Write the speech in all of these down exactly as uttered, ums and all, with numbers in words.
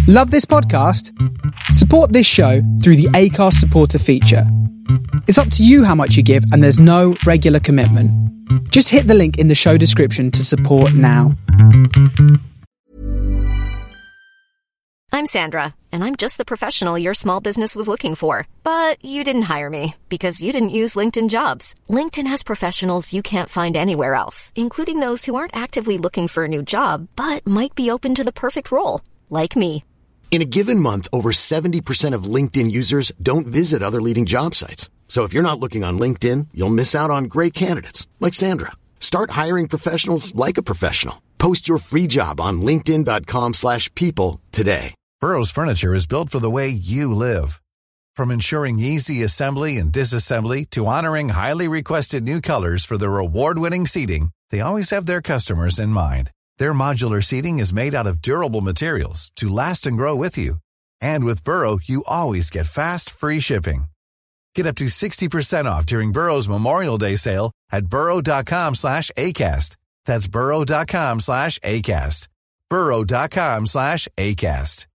Love this podcast? Support this show through the Acast supporter feature. It's up to you how much you give, and there's no regular commitment. Just hit the link in the show description to support now. I'm Sandra, and I'm just the professional your small business was looking for. But you didn't hire me because you didn't use LinkedIn Jobs. LinkedIn has professionals you can't find anywhere else, including those who aren't actively looking for a new job, but might be open to the perfect role, like me. In a given month, over seventy percent of LinkedIn users don't visit other leading job sites. So if you're not looking on LinkedIn, you'll miss out on great candidates like Sandra. Start hiring professionals like a professional. Post your free job on linkedin.com slash people today. Burrow's furniture is built for the way you live. From ensuring easy assembly and disassembly to honoring highly requested new colors for their award-winning seating, they always have their customers in mind. Their modular seating is made out of durable materials to last and grow with you. And with Burrow, you always get fast, free shipping. Get up to sixty percent off during Burrow's Memorial Day sale at burrow.com slash ACAST. That's burrow.com slash ACAST. burrow.com slash ACAST.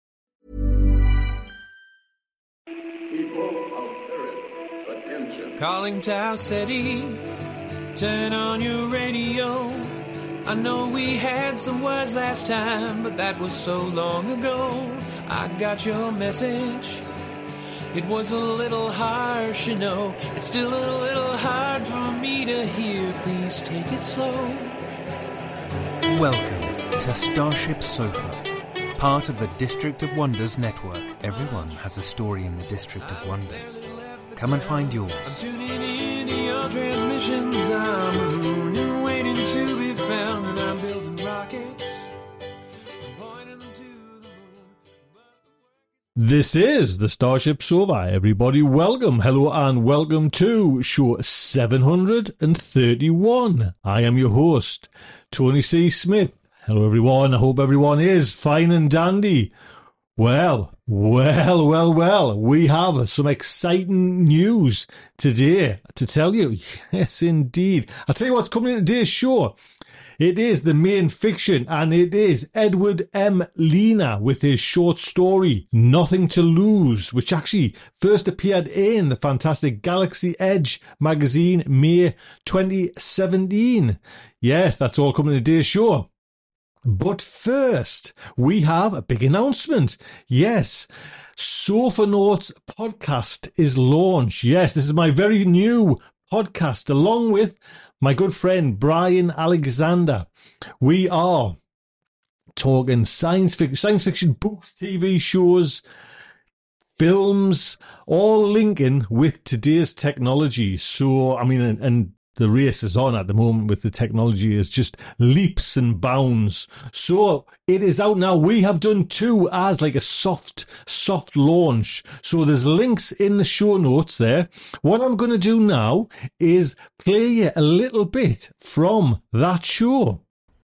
Calling Tau City, turn on your radio. I know we had some words last time, but that was so long ago. I got your message. It was a little harsh, you know. It's still a little hard for me to hear. Please take it slow. Welcome to Starship Sofa, part of the District of Wonders network. Everyone has a story in the District of Wonders. Come and find yours. I'm tuning in to your transmissions. I'm marooned and waiting to be found, and I'm building rockets. I'm pointing them to the moon. This is the Starship Sofa. Everybody, welcome, hello, and welcome to show seven hundred thirty-one. I am your host, Tony C. Smith. Hello, everyone. I hope everyone is fine and dandy. Well, well, well, well, we have some exciting news today to tell you. Yes, indeed. I'll tell you what's coming in today's show. It is the main fiction, and it is Edward M. Lena with his short story, Nothing to Lose, which actually first appeared in the fantastic Galaxy Edge magazine, May twenty seventeen. Yes, that's all coming in today's show. But first, we have a big announcement. Yes, Sofa Notes podcast is launched. Yes, this is my very new podcast, along with my good friend Brian Alexander. We are talking science fiction, science fiction books, T V shows, films, all linking with today's technology. So, I mean, and, and the race is on at the moment with the technology is just leaps and bounds. So it is out now. We have done two as like a soft, soft launch. So there's links in the show notes there. What I'm going to do now is play you a little bit from that show.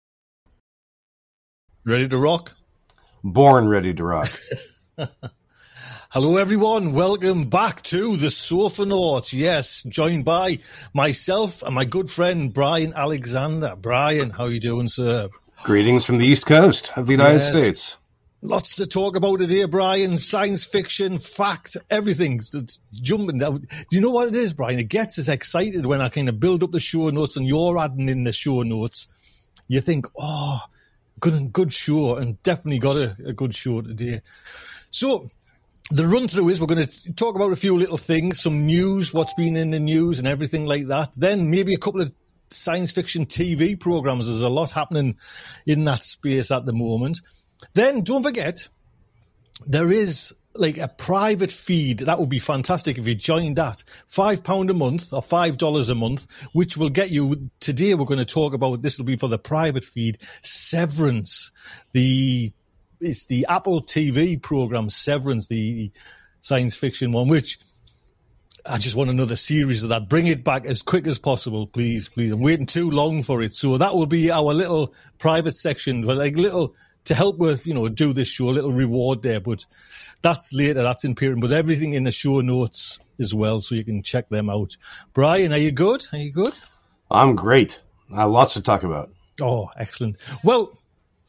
Ready to rock? Born ready to rock. Hello, everyone. Welcome back to the Sofa Notes. Yes, joined by myself and my good friend, Brian Alexander. Brian, how are you doing, sir? Greetings from the East Coast of the United yes. States. Lots to talk about today, Brian. Science fiction, fact, everything's it's jumping down. Do you know what it is, Brian? It gets us excited when I kind of build up the show notes and you're adding in the show notes. You think, oh, good, good show, and definitely got a, a good show today. So, the run-through is we're going to talk about a few little things, some news, what's been in the news and everything like that. Then maybe a couple of science fiction T V programs. There's a lot happening in that space at the moment. Then don't forget, there is like a private feed. That would be fantastic if you joined that. Five pounds a month or five dollars a month, which will get you, today we're going to talk about, this will be for the private feed, Severance, the... It's the Apple T V program Severance, the science fiction one, which I just want another series of that. Bring it back as quick as possible, please, please. I'm waiting too long for it. So that will be our little private section, but like little to help with, you know, do this show, a little reward there. But that's later, that's in period. But everything in the show notes as well, so you can check them out. Brian, are you good? Are you good? I'm great. Uh, lots to talk about. Oh, excellent. Well,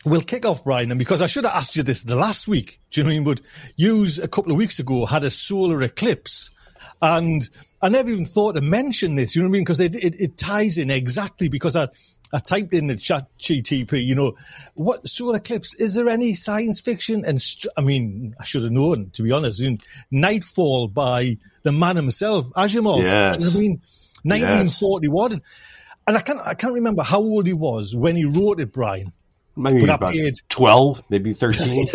we'll kick off, Brian, and because I should have asked you this the last week, do you know what I mean? But you, a couple of weeks ago, had a solar eclipse, and I never even thought to mention this, you know what I mean? Because it, it, it ties in exactly, because I, I typed in the chat G T P, you know, what solar eclipse, is there any science fiction? And st- I mean, I should have known, to be honest. You know, Nightfall by the man himself, Asimov. Yes. Do you know what I mean? nineteen forty-one. Yes. And I can't, I can't remember how old he was when he wrote it, Brian. Maybe But I about paid- twelve, maybe thirteen.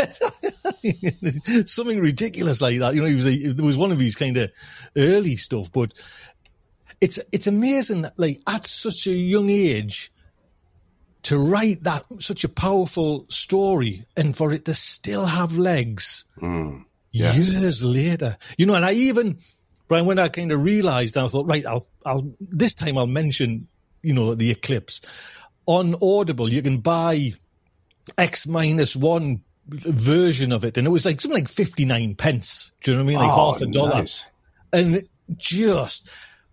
Something ridiculous like that. You know, he was a, it was one of his kind of early stuff, but it's it's amazing that, like, at such a young age, to write that such a powerful story and for it to still have legs Mm, yes. years later. You know, and I even, Brian, when I kind of realised, I thought, right, I'll I'll this time I'll mention, you know, the eclipse. On Audible, you can buy X minus one version of it, and it was like something like fifty-nine pence. Do you know what I mean? Like Oh, half a dollar. nice. And it just,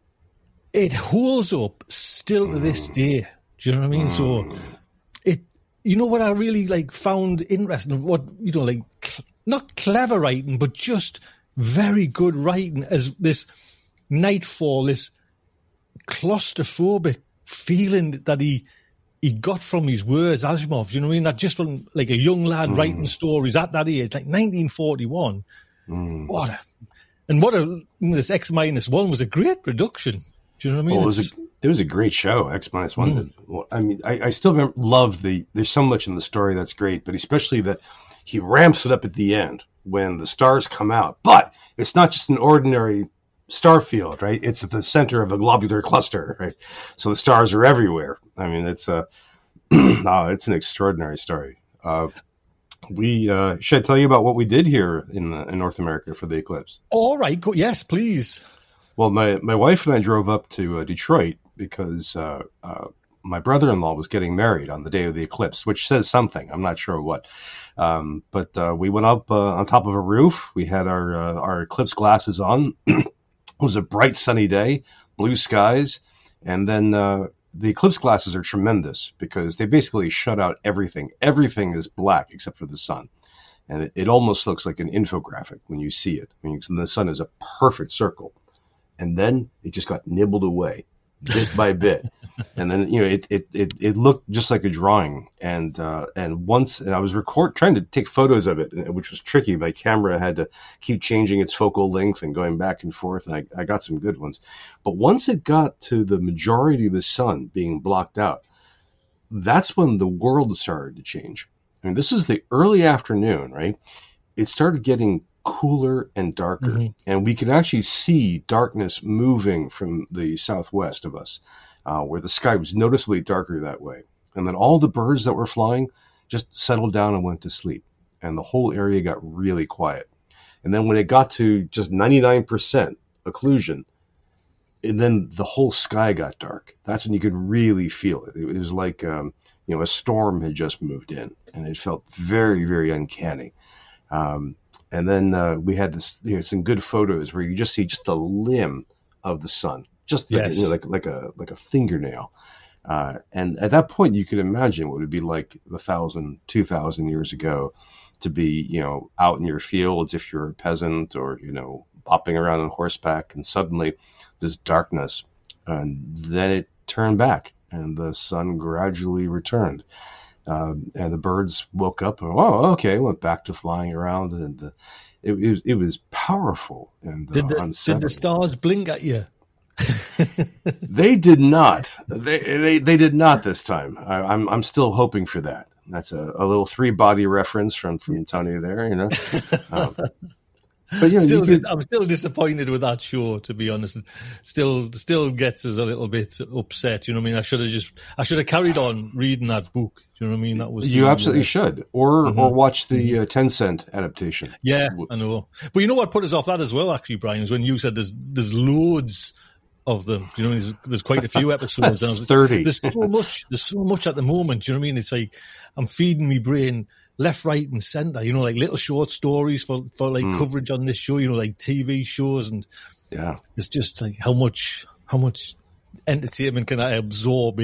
it holds up still to this day. Do you know what I mean? So it, you know what I really like found interesting, what, you know, like cl- not clever writing, but just very good writing, as this Nightfall, this claustrophobic feeling that he he got from his words, Asimov. Do you know what I mean? That just from like a young lad Mm. writing stories at that age, like nineteen forty-one. Mm. What a, and what a, this X minus one was a great production. Do you know what I mean? Well, it was It's- a it was a great show. X minus one. Mm. Well, I mean, I, I still rem- love the. There's so much in the story that's great, but especially that he ramps it up at the end when the stars come out. But it's not just an ordinary star field, right? It's at the center of a globular cluster, right? So the stars are everywhere. I mean, it's a. oh, it's an extraordinary story. Uh, we uh, should I tell you about what we did here in uh, in North America for the eclipse. all right. Go, yes, please. Well, my, my wife and I drove up to uh, Detroit because uh, uh, my brother-in-law was getting married on the day of the eclipse, which says something. I'm not sure what. Um, but uh, we went up uh, on top of a roof. We had our uh, our eclipse glasses on. It was a bright, sunny day, blue skies. And then uh, the eclipse glasses are tremendous because they basically shut out everything. Everything is black except for the sun. And it, it almost looks like an infographic when you see it. I mean, the sun is a perfect circle. And then it just got nibbled away bit by bit. And then, you know, it, it, it, it looked just like a drawing. And, uh, and once, and I was record trying to take photos of it, which was tricky. My camera had to keep changing its focal length and going back and forth. And I, I got some good ones. But once it got to the majority of the sun being blocked out, that's when the world started to change. I mean, this is the early afternoon, right? It started getting cooler and darker, mm-hmm. and we could actually see darkness moving from the southwest of us, uh, where the sky was noticeably darker that way. And then all the birds that were flying just settled down and went to sleep, and the whole area got really quiet. And then when it got to just ninety-nine percent occlusion, and then the whole sky got dark. That's when you could really feel it. It was like um, you know, a storm had just moved in, and it felt very, very uncanny. Um, And then uh, we had this, you know, some good photos where you just see just the limb of the sun, just like, yes. you know, like like a like a fingernail. Uh, and at that point, you could imagine what it would be like a thousand, two thousand years ago, to be, you know, out in your fields if you're a peasant, or, you know, bopping around on horseback, and suddenly this darkness, and then it turned back, and the sun gradually returned. Um, and the birds woke up and, oh, okay, went back to flying around, and the, it, it was it was powerful and uh, Did the, unsettling. did the stars blink at you? They did not. They, they they did not this time. I, I'm I'm still hoping for that. That's a, a little three body reference from from Tony there, you know. Um, But, you know, still, you could, I'm still disappointed with that show, to be honest. Still, still gets us a little bit upset. You know what I mean? I should have just, I should have carried on reading that book. Do you know what I mean? That was you the, absolutely uh, should, or mm-hmm. or watch the uh, Tencent adaptation. Yeah, I know. But you know what put us off that as well, actually, Brian, is when you said there's there's loads of them. You know, there's, there's quite a few episodes. and I was like, thirty. There's so much. There's so much at the moment. Do you know what I mean? It's like I'm feeding my brain left, right, and centre. You know, like little short stories for for like Mm. coverage on this show. You know, like T V shows, and Yeah, it's just like how much how much entertainment can I absorb in?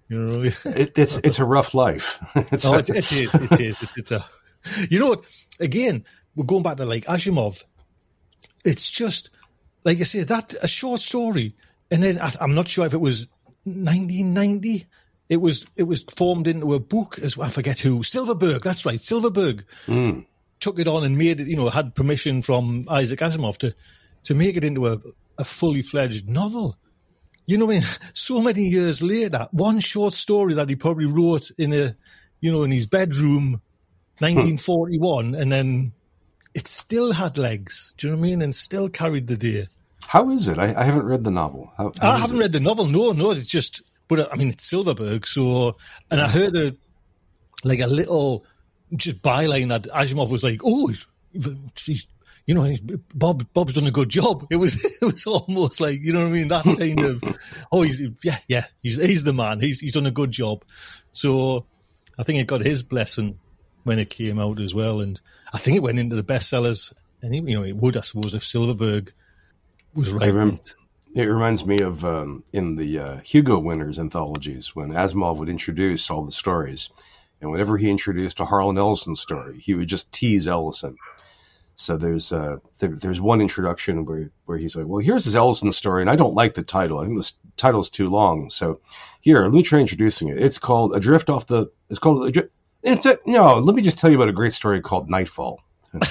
You know, it, it's it's a rough life. It's oh, a, it, it is. It is. It's, it's a. You know what? Again, we're going back to like Asimov. It's just like I say that a short story, and then I, I'm not sure if it was nineteen ninety. It was it was formed into a book as I forget who Silverberg. That's right, Silverberg mm. took it on and made it. You know, had permission from Isaac Asimov to to make it into a, a fully fledged novel. You know what I mean? So many years later, one short story that he probably wrote in a, you know, in his bedroom, nineteen forty-one, and then it still had legs. Do you know what I mean? And still carried the day. How is it? I, I haven't read the novel. How, how I haven't it? read the novel. No, no, it's just. But I mean, it's Silverberg. So, and I heard a like a little just byline that Asimov was like, "Oh, he's, he's you know, he's, Bob Bob's done a good job." It was it was almost like, you know what I mean, that kind of, oh, he's yeah, yeah, he's he's the man. He's he's done a good job. So, I think it got his blessing when it came out as well, and I think it went into the bestsellers. And you know, it would, I suppose, if Silverberg was right. It. it reminds me of um, in the uh, Hugo winners anthologies when Asimov would introduce all the stories, and whenever he introduced a Harlan Ellison story, he would just tease Ellison. So there's uh, there, there's one introduction where, where he's like, well, here's this Ellison story, and I don't like the title. I think the title's too long. So here, let me try introducing it. It's called Adrift Off the. It's called Adrift. It's a, you know, let me just tell you about a great story called Nightfall.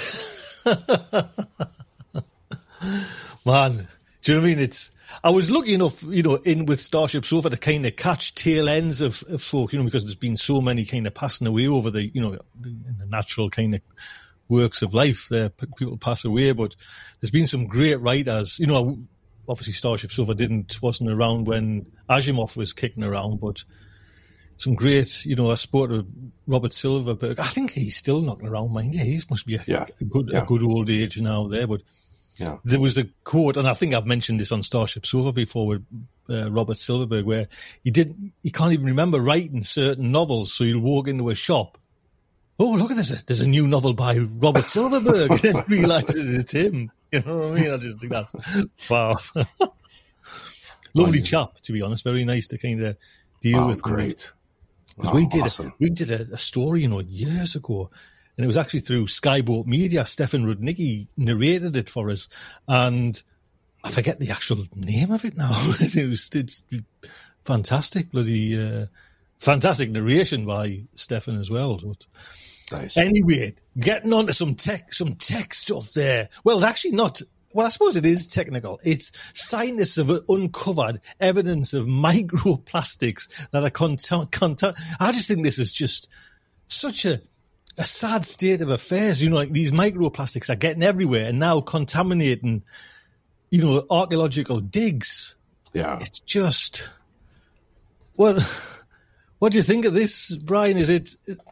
Man, do you know what I mean? It's. I was lucky enough, you know, in with Starship Sofa to kind of catch tail ends of, of folk, you know, because there's been so many kind of passing away over the, you know, in the natural kind of works of life. There, people pass away, but there's been some great writers. You know, obviously Starship Sofa didn't wasn't around when Asimov was kicking around, but some great, you know, I spoke to Robert Silverberg. I think he's still knocking around, mind. Yeah, he must be a, yeah. a good yeah. a good old age now there, but. Yeah. There was a quote, and I think I've mentioned this on Starship Sofa before with uh, Robert Silverberg, where he didn't, he can't even remember writing certain novels. So he'll walk into a shop. Oh, look at this! There's a new novel by Robert Silverberg, and then realizes it's him. You know what I mean? I just think that's wow. Lovely chap, to be honest. Very nice to kind of deal oh, with. Great. Because oh, we did awesome. a, we did a, a story, you know, years ago. And it was actually through Skyboat Media. Stefan Rudnicki narrated it for us. And I forget the actual name of it now. it was it's fantastic, bloody, uh, fantastic narration by Stefan as well. But nice. Anyway, getting on to some tech, some tech stuff there. Well, actually not. Well, I suppose it is technical. It's scientists have uncovered evidence of microplastics that are contact. Conta- I just think this is just such a... a sad state of affairs. You know, like these microplastics are getting everywhere and now contaminating, you know, archaeological digs. Yeah. It's just, well, what do you think of this, Brian? Is it,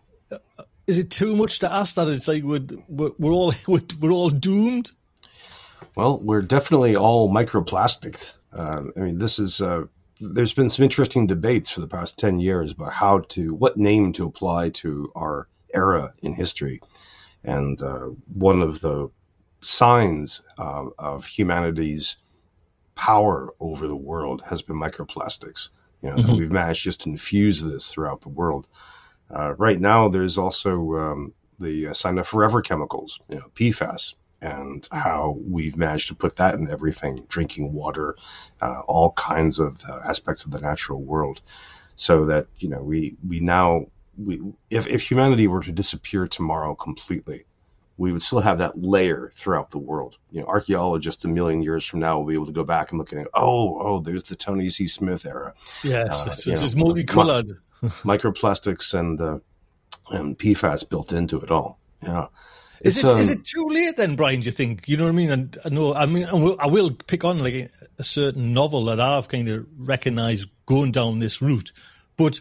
is it too much to ask that it's like we're, we're all, we're all doomed? Well, we're definitely all microplastic. Uh, I mean, this is, uh, there's been some interesting debates for the past ten years about how to, what name to apply to our era in history. And uh, one of the signs uh, of humanity's power over the world has been microplastics. You know, mm-hmm. We've managed just to infuse this throughout the world. Uh, right now, there's also um, the sign of forever chemicals, you know, P FAS, and how we've managed to put that in everything, drinking water, uh, all kinds of uh, aspects of the natural world. So that, you know, we, we now, we, if, if humanity were to disappear tomorrow completely, we would still have that layer throughout the world. You know, archaeologists a million years from now will be able to go back and look at it. Oh, oh, there's the Tony C. Smith era. Yes, uh, it's, it's know, multicolored. Mi- microplastics and uh, and P FAS built into it all. Yeah. Is It's, it um, is it too late then, Brian? Do you think? You know what I mean? And I know, I mean, I will, I will pick on like a, a certain novel that I've kind of recognised going down this route, but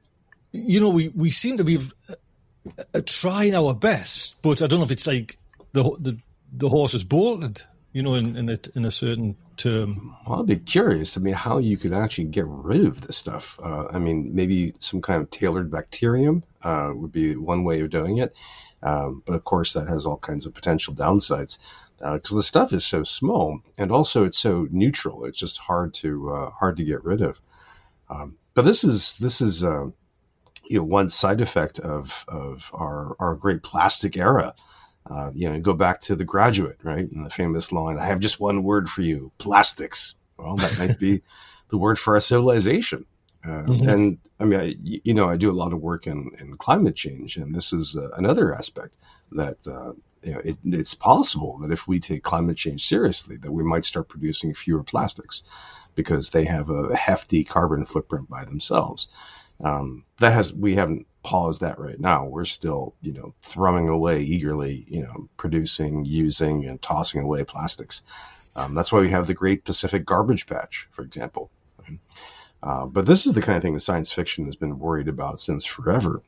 you know, we, we seem to be uh, uh, trying our best, but I don't know if it's like the the the horse is bolted, you know, in in a, in a certain term. Well, I'd be curious. I mean, how you could actually get rid of this stuff. Uh, I mean, maybe some kind of tailored bacterium uh, would be one way of doing it. Um, but of course, that has all kinds of potential downsides because uh, the stuff is so small, and also it's so neutral. It's just hard to uh, hard to get rid of. Um, but this is this is uh, you know one side effect of of our our great plastic era. Uh, you know, go back to The Graduate, right? And the famous line, "I have just one word for you: plastics." Well, that might be the word for our civilization. Uh, mm-hmm. And I mean, I, you know, I do a lot of work in, in climate change, and this is uh, another aspect that uh, you know it, it's possible that if we take climate change seriously, that we might start producing fewer plastics because they have a hefty carbon footprint by themselves. Um, that has we haven't paused that right now. We're still, you know, throwing away eagerly, you know, producing, using, and tossing away plastics. Um, that's why we have the Great Pacific Garbage Patch, for example. Right? Uh, but this is the kind of thing that science fiction has been worried about since forever.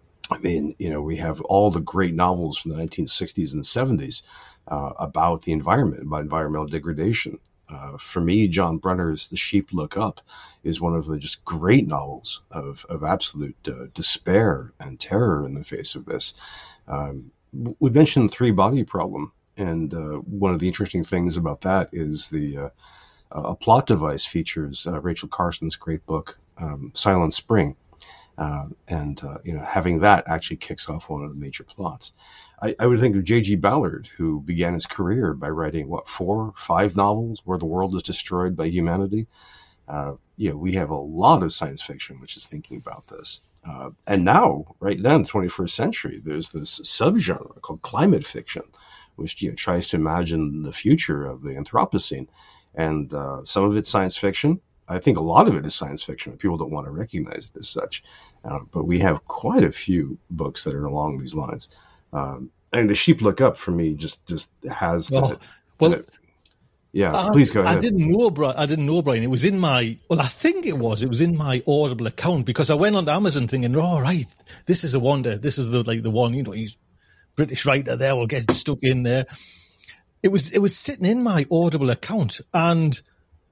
I mean, you know, we have all the great novels from the nineteen sixties and seventies uh, about the environment, about environmental degradation. Uh, for me, John Brunner's The Sheep Look Up is one of the just great novels of, of absolute uh, despair and terror in the face of this. Um, we mentioned the three-body problem, and uh, one of the interesting things about that is the uh, a plot device features uh, Rachel Carson's great book, um, Silent Spring, uh, and uh, you know having that actually kicks off one of the major plots. I, I would think of J G Ballard, who began his career by writing, what, four, five novels where the world is destroyed by humanity. Uh, you know, we have a lot of science fiction which is thinking about this. Uh, and now, right now in the twenty-first century, there's this subgenre called climate fiction, which you know, tries to imagine the future of the Anthropocene. And uh, some of it's science fiction. I think a lot of it is science fiction. People don't want to recognize it as such. Uh, but we have quite a few books that are along these lines. Um, and The Sheep Look Up for me just, just has well, that. Well, that, yeah, I, please go ahead. I didn't know, Brian. I didn't know, Brian. It was in my, well, I think it was. It was in my Audible account because I went on to Amazon thinking, oh, right, this is a wonder. This is the like the one, you know, he's British writer there. We'll get stuck in there. It was, it was sitting in my Audible account, and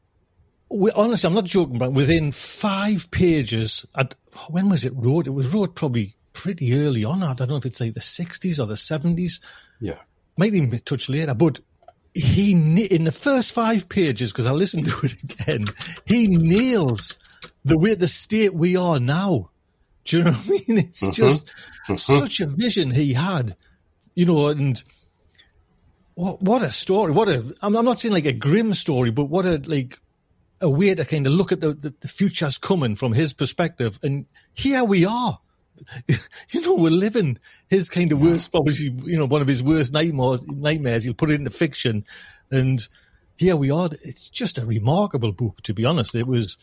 we, honestly, I'm not joking, Brian. Within five pages, I'd, when was it wrote? It was wrote probably pretty early on. I don't know if it's like the sixties or the seventies. Yeah. Might even be a touch later. But he, in the first five pages, because I listened to it again, he nails the way, the state we are now. Do you know what I mean? It's mm-hmm. just mm-hmm. such a vision he had, you know, and what, what a story. What a, I'm, I'm not saying like a grim story, but what a, like, a way to kind of look at the, the, the future's coming from his perspective. And here we are. You know, we're living his kind of worst, obviously, you know, one of his worst nightmares, nightmares. He'll put it into fiction. And here we are. It's just a remarkable book, to be honest. It was,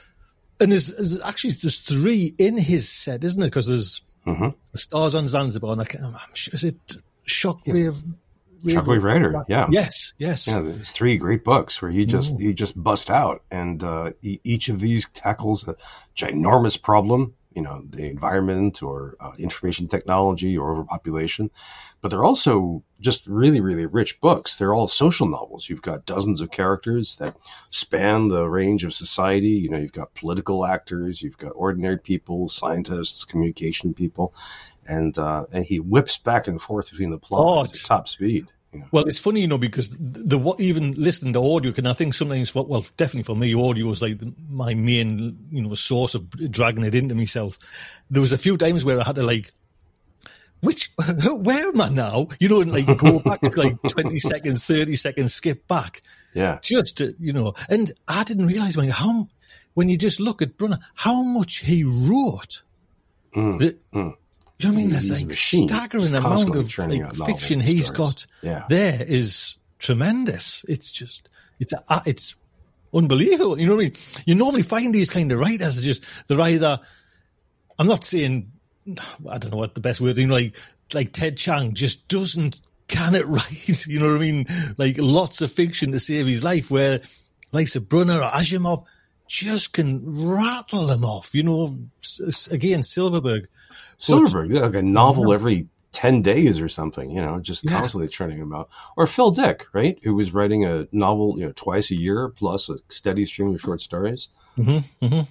and there's, there's actually, there's three in his set, isn't it? Because there's mm-hmm. the Stars on Zanzibar, and I can't, I'm sure, is it Shockwave? Yeah. Shockwave Rider, yeah. Yes, yes. Yeah, there's three great books where he just, mm. he just bust out. And uh, e- each of these tackles a ginormous problem. You know, the environment or uh, information technology or overpopulation. But they're also just really, really rich books. They're all social novels. You've got dozens of characters that span the range of society. You know, you've got political actors, you've got ordinary people, scientists, communication people. And uh, and he whips back and forth between the plots at top speed. Yeah. Well, it's funny, you know, because the, the even listening to audio can, I think sometimes, for, well, definitely for me, audio is like the, my main, you know, source of dragging it into myself. There was a few times where I had to like, which, where am I now? You know, and like go back like twenty seconds, thirty seconds, skip back. Yeah. Just to, you know, and I didn't realize when, how, when you just look at Brunner, how much he wrote. Mm, that, mm. You know what I mean? There's like machine. staggering amount of like fiction he's got yeah. there is tremendous. It's just, it's a, it's unbelievable. You know what I mean? You normally find these kind of writers just, they're either, I'm not saying, I don't know what the best word, you know, like, like Ted Chiang just doesn't, can it write? You know what I mean? Like lots of fiction to save his life, where like Brunner or Asimov just can rattle them off, you know, again, Silverberg. Silverberg, but, like a novel yeah. every ten days or something, you know, just yeah. constantly churning them out. Or Phil Dick, right, who was writing a novel, you know, twice a year, plus a steady stream of short stories. Mm-hmm, mm-hmm.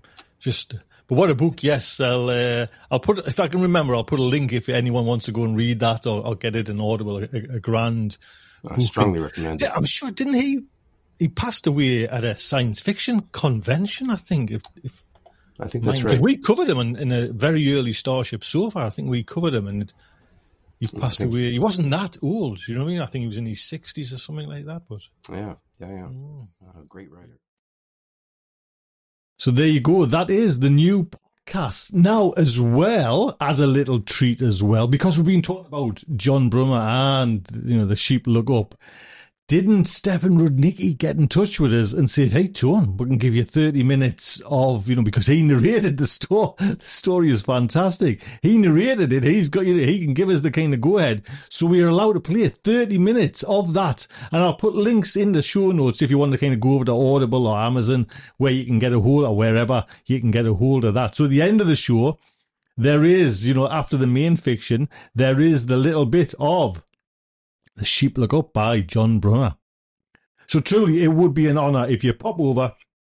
Just, but what a book, yes. I'll, uh, I'll put, if I can remember, I'll put a link if anyone wants to go and read that, or I'll get it in Audible, a, a grand I book. strongly recommend it. I'm sure, didn't he, he passed away at a science fiction convention, I think, if, if I think that's Because right. we covered him in, in a very early Starship Sofa. I think we covered him, and he passed away. He wasn't that old, you know what I mean? I think he was in his sixties or something like that. But Yeah, yeah, yeah. Mm. Uh, great writer. So there you go. That is the new podcast. Now, as well, as a little treat as well, because we've been talking about John Brummer and, you know, The Sheep Look Up, didn't Stefan Rudnicki get in touch with us and say, hey, Tone, we can give you thirty minutes of, you know, because he narrated the story. The story is fantastic. He narrated it. He's got, you know, he can give us the kind of go-ahead. So we are allowed to play thirty minutes of that. And I'll put links in the show notes if you want to kind of go over to Audible or Amazon, where you can get a hold, or wherever you can get a hold of that. So at the end of the show, there is, you know, after the main fiction, there is the little bit of The Sheep Look Up by John Brummer. So truly, it would be an honour if you pop over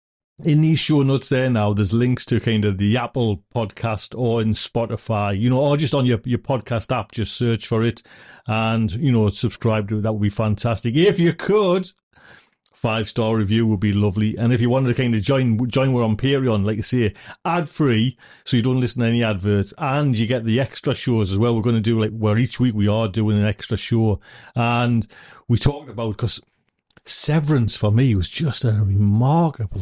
in these show notes there now. There's links to kind of the Apple podcast or in Spotify, you know, or just on your, your podcast app, just search for it and, you know, subscribe to it. That would be fantastic. If you could, five-star review would be lovely. And if you wanted to kind of join, join we're on Patreon, like I say, ad-free, so you don't listen to any adverts, and you get the extra shows as well. We're going to do, like, where each week we are doing an extra show. And we talked about, because Severance for me was just a remarkable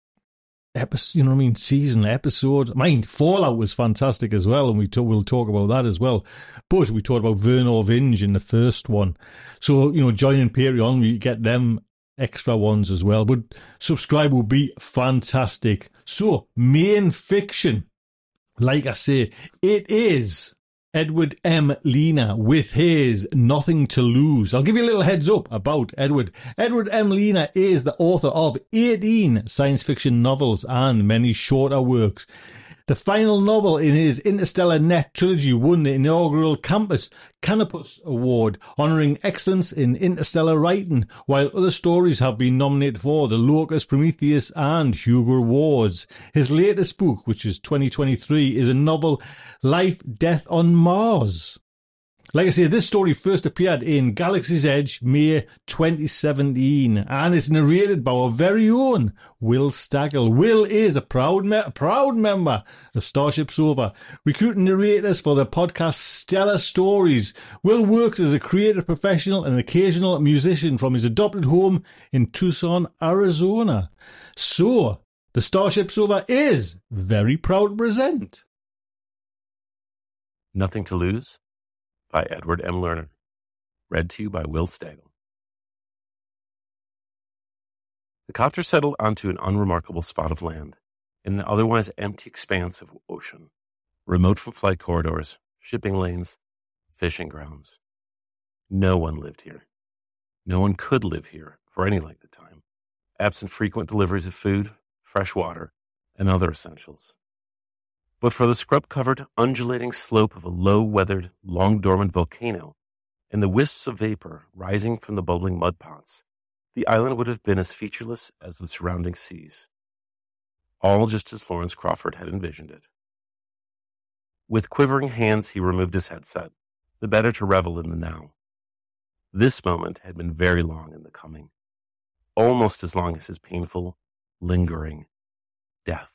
episode, you know what I mean, season episode. I mean, Fallout was fantastic as well, and we talk, we'll talk about that as well. But we talked about Vernor Vinge in the first one. So, you know, joining Patreon, you get them extra ones as well. But subscribe would be fantastic. So, main fiction, like I say, it is Edward M. Lina with his Nothing to Lose. I'll give you a little heads up about Edward. Edward M. Lina is the author of eighteen science fiction novels and many shorter works. The final novel in his Interstellar Net trilogy won the inaugural Campus Canopus Award, honouring excellence in interstellar writing, while other stories have been nominated for the Locus, Prometheus and Hugo Awards. His latest book, which is twenty twenty-three, is a novel, Life, Death on Mars. Like I say, this story first appeared in Galaxy's Edge, May twenty seventeen, and it's narrated by our very own Will Staggle. Will is a proud me- proud member of Starship Sofa, recruiting narrators for the podcast Stellar Stories. Will works as a creative professional and occasional musician from his adopted home in Tucson, Arizona. So, the Starship Sofa is very proud to present Nothing to Lose by Edward M. Lerner. Read to you by Will Staggle. The copter settled onto an unremarkable spot of land in an otherwise empty expanse of ocean, remote from flight corridors, shipping lanes, fishing grounds. No one lived here. No one could live here for any length of time, absent frequent deliveries of food, fresh water, and other essentials. But for the scrub-covered, undulating slope of a low-weathered, long-dormant volcano and the wisps of vapor rising from the bubbling mud pots, the island would have been as featureless as the surrounding seas. All just as Lawrence Crawford had envisioned it. With quivering hands, he removed his headset, the better to revel in the now. This moment had been very long in the coming, almost as long as his painful, lingering death.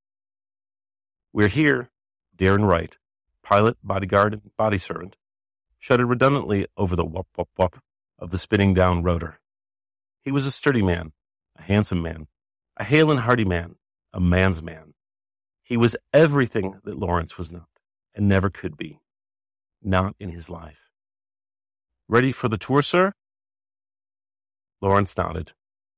We're here, Darren Wright, pilot, bodyguard, and body servant, shuddered redundantly over the whoop whoop whoop of the spinning down rotor. He was a sturdy man, a handsome man, a hale and hearty man, a man's man. He was everything that Lawrence was not, and never could be. Not in his life. Ready for the tour, sir? Lawrence nodded.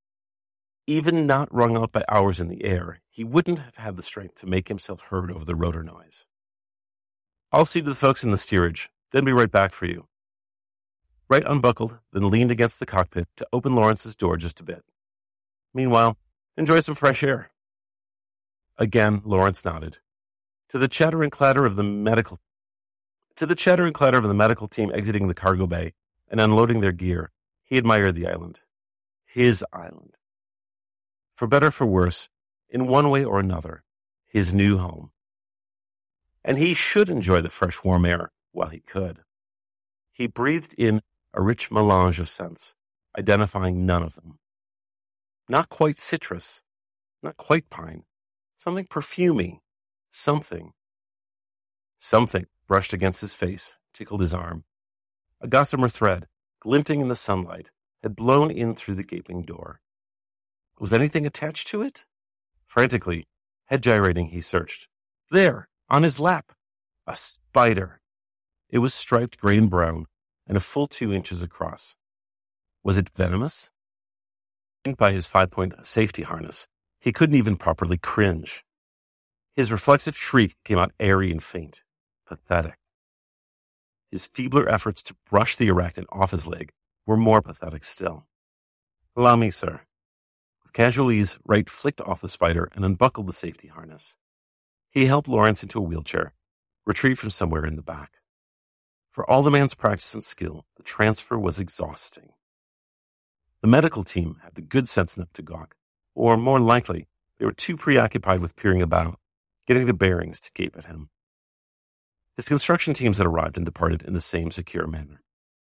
Even not wrung out by hours in the air, he wouldn't have had the strength to make himself heard over the rotor noise. I'll see to the folks in the steerage, then be right back for you. Wright unbuckled, then leaned against the cockpit to open Lawrence's door just a bit. Meanwhile, enjoy some fresh air. Again, Lawrence nodded. To the chatter and clatter of the medical, to the chatter and clatter of the medical team exiting the cargo bay and unloading their gear, he admired the island. His island. For better for worse, in one way or another, his new home. And he should enjoy the fresh warm air while he could. He breathed in a rich melange of scents, identifying none of them. Not quite citrus, not quite pine, something perfumey, something. Something brushed against his face, tickled his arm. A gossamer thread, glinting in the sunlight, had blown in through the gaping door. Was anything attached to it? Frantically, head gyrating, he searched. There, on his lap, a spider. It was striped gray and brown, and a full two inches across. Was it venomous? By his five-point safety harness, he couldn't even properly cringe. His reflexive shriek came out airy and faint, pathetic. His feebler efforts to brush the arachnid off his leg were more pathetic still. Allow me, sir. With casual ease, Wright flicked off the spider and unbuckled the safety harness. He helped Lawrence into a wheelchair, retrieved from somewhere in the back. For all the man's practice and skill, the transfer was exhausting. The medical team had the good sense not to gawk, or more likely, they were too preoccupied with peering about, getting the bearings to gape at him. His construction teams had arrived and departed in the same secure manner.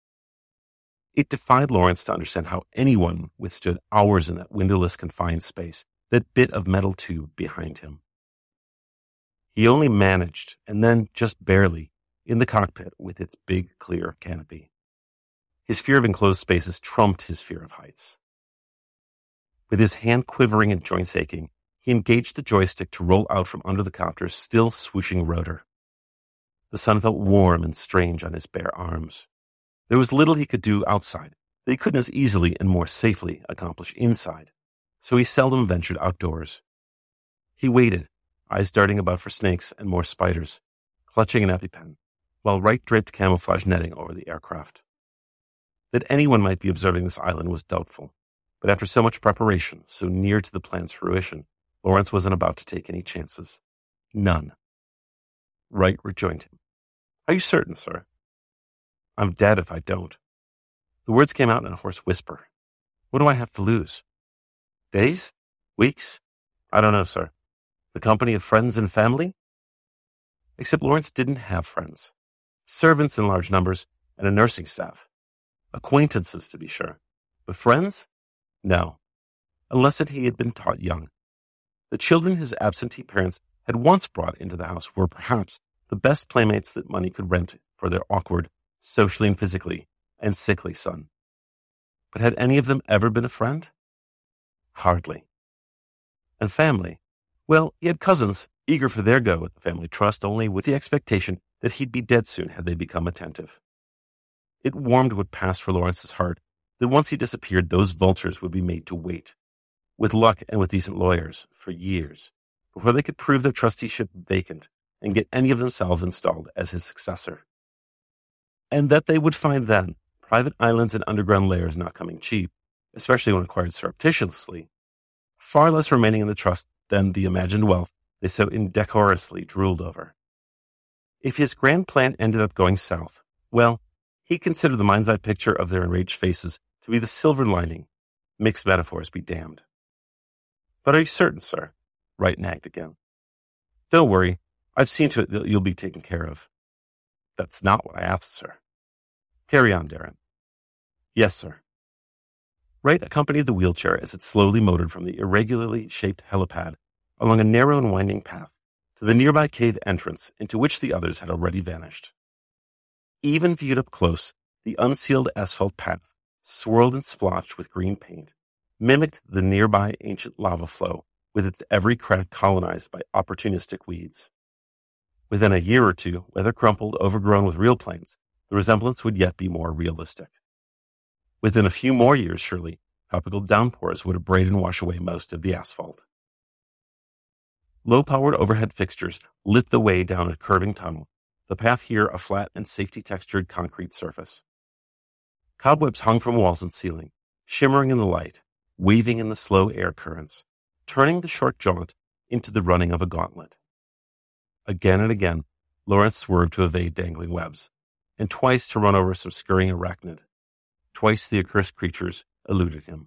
It defied Lawrence to understand how anyone withstood hours in that windowless confined space, that bit of metal tube behind him. He only managed, and then just barely, in the cockpit with its big, clear canopy. His fear of enclosed spaces trumped his fear of heights. With his hand quivering and joints aching, he engaged the joystick to roll out from under the copter's still swooshing rotor. The sun felt warm and strange on his bare arms. There was little he could do outside that he couldn't as easily and more safely accomplish inside, so he seldom ventured outdoors. He waited, eyes darting about for snakes and more spiders, clutching an EpiPen, while Wright draped camouflage netting over the aircraft. That anyone might be observing this island was doubtful, but after so much preparation, so near to the plan's fruition, Lawrence wasn't about to take any chances. None. Wright rejoined him. Are you certain, sir? I'm dead if I don't. The words came out in a hoarse whisper. What do I have to lose? Days? Weeks? I don't know, sir. The company of friends and family? Except Lawrence didn't have friends. Servants in large numbers and a nursing staff. Acquaintances, to be sure. But friends? No. Unless it he had been taught young. The children his absentee parents had once brought into the house were perhaps the best playmates that money could rent for their awkward, socially and physically, and sickly son. But had any of them ever been a friend? Hardly. And family? Well, he had cousins, eager for their go at the family trust, only with the expectation that he'd be dead soon had they become attentive. It warmed what passed for Lawrence's heart that once he disappeared, those vultures would be made to wait, with luck and with decent lawyers, for years, before they could prove their trusteeship vacant and get any of themselves installed as his successor. And that they would find then private islands and underground lairs not coming cheap, especially when acquired surreptitiously, far less remaining in the trust than the imagined wealth they so indecorously drooled over. If his grand plan ended up going south, well, he considered the mind's eye picture of their enraged faces to be the silver lining. Mixed metaphors be damned. But are you certain, sir? Wright nagged again. Don't worry. I've seen to it that you'll be taken care of. That's not what I asked, sir. Carry on, Darren. Yes, sir. Wright accompanied the wheelchair as it slowly motored from the irregularly shaped helipad along a narrow and winding path to the nearby cave entrance into which the others had already vanished. Even viewed up close, the unsealed asphalt path, swirled and splotched with green paint, mimicked the nearby ancient lava flow with its every crack colonized by opportunistic weeds. Within a year or two, weather crumpled, overgrown with real plains, the resemblance would yet be more realistic. Within a few more years, surely, tropical downpours would abrade and wash away most of the asphalt. Low-powered overhead fixtures lit the way down a curving tunnel, the path here a flat and safety-textured concrete surface. Cobwebs hung from walls and ceiling, shimmering in the light, weaving in the slow air currents, turning the short jaunt into the running of a gauntlet. Again and again, Lawrence swerved to evade dangling webs, and twice to run over some scurrying arachnid. Twice the accursed creatures eluded him.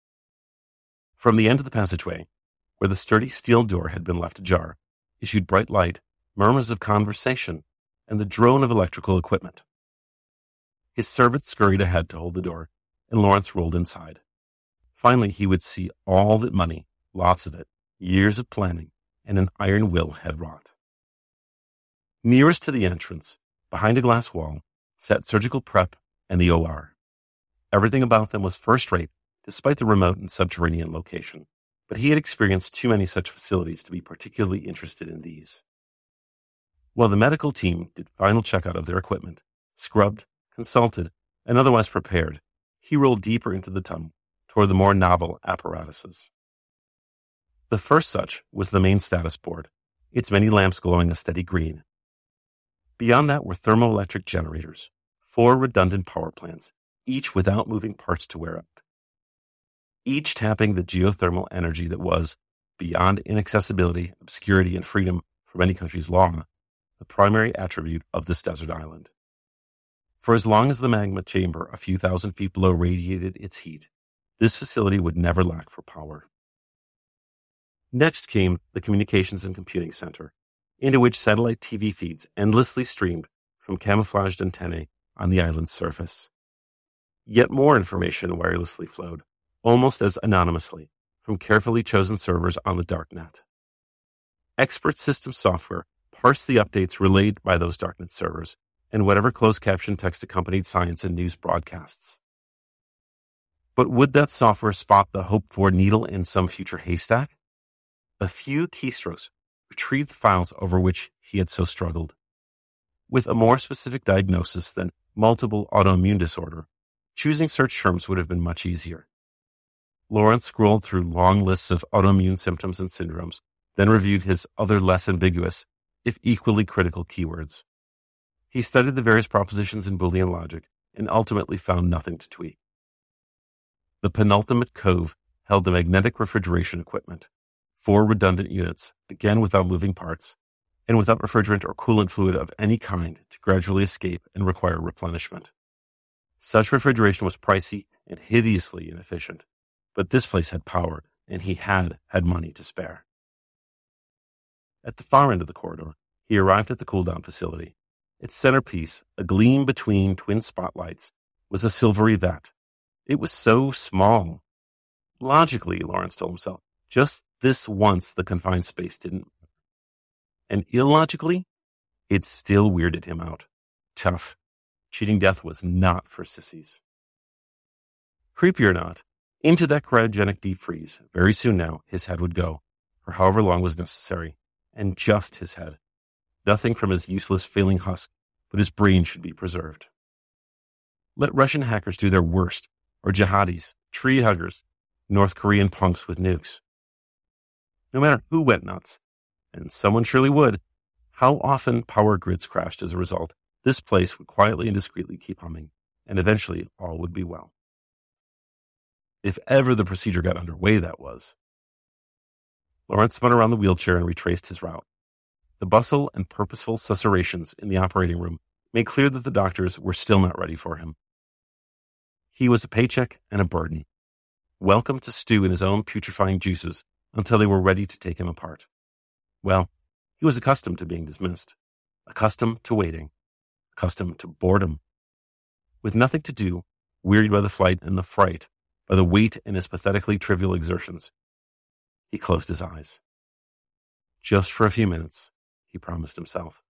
From the end of the passageway, where the sturdy steel door had been left ajar, issued bright light, murmurs of conversation, and the drone of electrical equipment. His servant scurried ahead to hold the door, and Lawrence rolled inside. Finally, he would see all that money, lots of it, years of planning, and an iron will head wrought. Nearest to the entrance, behind a glass wall, sat surgical prep and the O R. Everything about them was first-rate, despite the remote and subterranean location, but he had experienced too many such facilities to be particularly interested in these. While the medical team did final checkout of their equipment, scrubbed, consulted, and otherwise prepared, he rolled deeper into the tunnel toward the more novel apparatuses. The first such was the main status board, its many lamps glowing a steady green. Beyond that were thermoelectric generators, four redundant power plants, each without moving parts to wear out, each tapping the geothermal energy that was, beyond inaccessibility, obscurity, and freedom from any country's law, the primary attribute of this desert island. For as long as the magma chamber a few thousand feet below radiated its heat, this facility would never lack for power. Next came the Communications and Computing Center, into which satellite T V feeds endlessly streamed from camouflaged antennae on the island's surface. Yet more information wirelessly flowed, almost as anonymously, from carefully chosen servers on the darknet. Expert system software parsed the updates relayed by those darknet servers and whatever closed-caption text accompanied science and news broadcasts. But would that software spot the hoped-for needle in some future haystack? A few keystrokes retrieved the files over which he had so struggled. With a more specific diagnosis than multiple autoimmune disorder, choosing search terms would have been much easier. Lawrence scrolled through long lists of autoimmune symptoms and syndromes, then reviewed his other less ambiguous, if equally critical, keywords. He studied the various propositions in Boolean logic and ultimately found nothing to tweak. The penultimate cove held the magnetic refrigeration equipment, four redundant units, again without moving parts, and without refrigerant or coolant fluid of any kind to gradually escape and require replenishment. Such refrigeration was pricey and hideously inefficient, but this place had power, and he had had money to spare. At the far end of the corridor, he arrived at the cool-down facility. Its centerpiece, a gleam between twin spotlights, was a silvery vat. It was so small. Logically, Lawrence told himself, just this once the confined space didn't matter. And illogically, it still weirded him out. Tough. Cheating death was not for sissies. Creepy or not, into that cryogenic deep freeze, very soon now, his head would go, for however long was necessary, and just his head. Nothing from his useless failing husk, but his brain should be preserved. Let Russian hackers do their worst, or jihadis, tree huggers, North Korean punks with nukes. No matter who went nuts, and someone surely would, how often power grids crashed as a result, this place would quietly and discreetly keep humming, and eventually all would be well. If ever the procedure got underway, that was. Lawrence spun around the wheelchair and retraced his route. The bustle and purposeful susurrations in the operating room made clear that the doctors were still not ready for him. He was a paycheck and a burden, welcome to stew in his own putrefying juices until they were ready to take him apart. Well, he was accustomed to being dismissed, accustomed to waiting, accustomed to boredom. With nothing to do, wearied by the flight and the fright, by the weight in his pathetically trivial exertions, he closed his eyes. Just for a few minutes, he promised himself.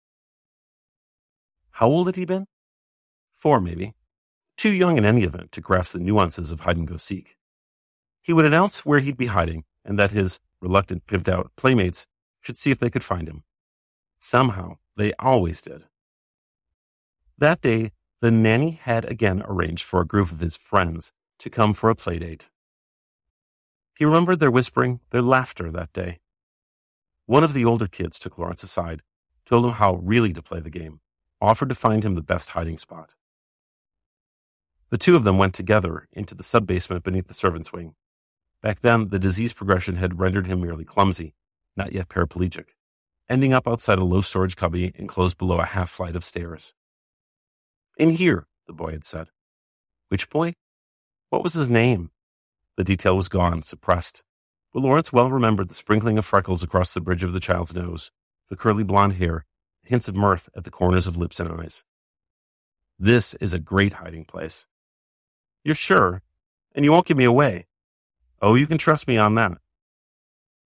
How old had he been? Four, maybe. Too young in any event to grasp the nuances of hide-and-go-seek. He would announce where he'd be hiding, and that his reluctant, pimped-out playmates should see if they could find him. Somehow, they always did. That day, the nanny had again arranged for a group of his friends to come for a playdate. He remembered their whispering, their laughter that day. One of the older kids took Lawrence aside, told him how really to play the game, offered to find him the best hiding spot. The two of them went together into the sub-basement beneath the servants' wing. Back then, the disease progression had rendered him merely clumsy, not yet paraplegic, ending up outside a low storage cubby enclosed below a half-flight of stairs. In here, the boy had said. Which boy? What was his name? The detail was gone, suppressed, but Lawrence well remembered the sprinkling of freckles across the bridge of the child's nose, the curly blonde hair, hints of mirth at the corners of lips and eyes. This is a great hiding place. You're sure? And you won't give me away? Oh, you can trust me on that.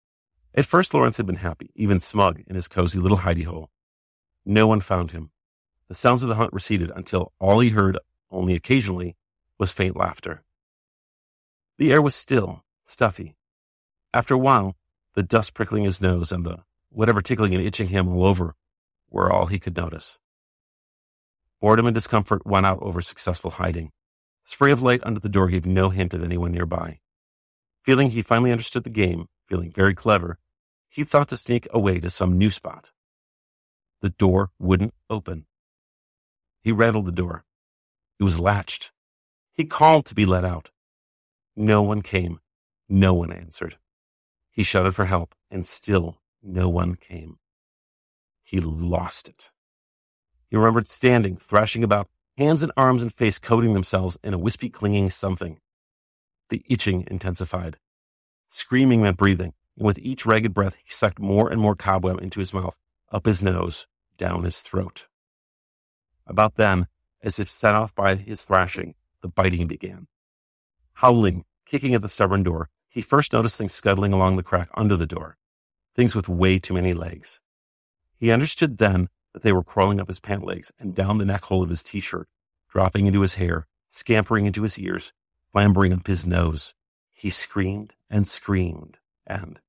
At first, Lawrence had been happy, even smug, in his cozy little hidey hole. No one found him. The sounds of the hunt receded until all he heard, only occasionally, was faint laughter. The air was still, stuffy. After a while, the dust prickling his nose and the whatever tickling and itching him all over were all he could notice. Boredom and discomfort won out over successful hiding. A spray of light under the door gave no hint of anyone nearby. Feeling he finally understood the game, feeling very clever, he thought to sneak away to some new spot. The door wouldn't open. He rattled the door. It was latched. He called to be let out. No one came. No one answered. He shouted for help, and still no one came. He lost it. He remembered standing, thrashing about, hands and arms and face coating themselves in a wispy, clinging something. The itching intensified. Screaming meant breathing, and with each ragged breath, he sucked more and more cobweb into his mouth, up his nose, down his throat. About then, as if set off by his thrashing, the biting began. Howling, kicking at the stubborn door, he first noticed things scuttling along the crack under the door, things with way too many legs. He understood then that they were crawling up his pant legs and down the neck hole of his t-shirt, dropping into his hair, scampering into his ears, clambering up his nose. He screamed and screamed, and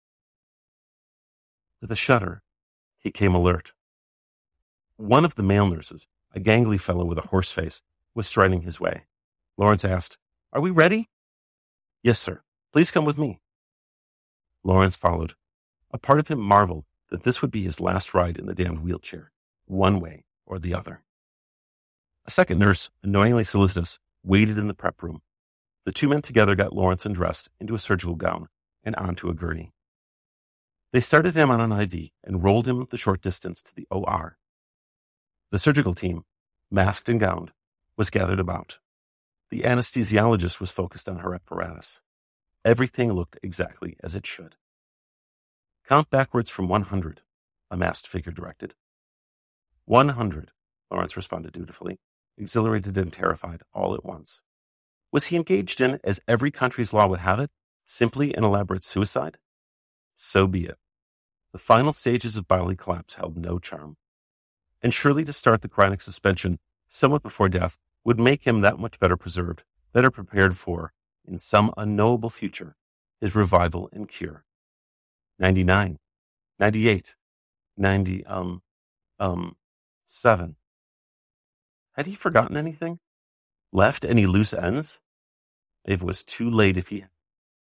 with a shudder, he came alert. One of the male nurses, a gangly fellow with a horse face, was striding his way. Lawrence asked, "Are we ready?" "Yes, sir. Please come with me." Lawrence followed. A part of him marveled that this would be his last ride in the damned wheelchair, one way or the other. A second nurse, annoyingly solicitous, waited in the prep room. The two men together got Lawrence undressed into a surgical gown and onto a gurney. They started him on an I V and rolled him the short distance to the O R. The surgical team, masked and gowned, was gathered about. The anesthesiologist was focused on her apparatus. Everything looked exactly as it should. "Count backwards from one hundred, a masked figure directed. One hundred, Lawrence responded dutifully, exhilarated and terrified all at once. Was he engaged in, as every country's law would have it, simply an elaborate suicide? So be it. The final stages of bodily collapse held no charm. And surely to start the chronic suspension somewhat before death would make him that much better preserved, better prepared for, in some unknowable future, his revival and cure. Ninety-nine, ninety-eight, ninety, um, um, seven. Had he forgotten anything? Left any loose ends? It was too late if he...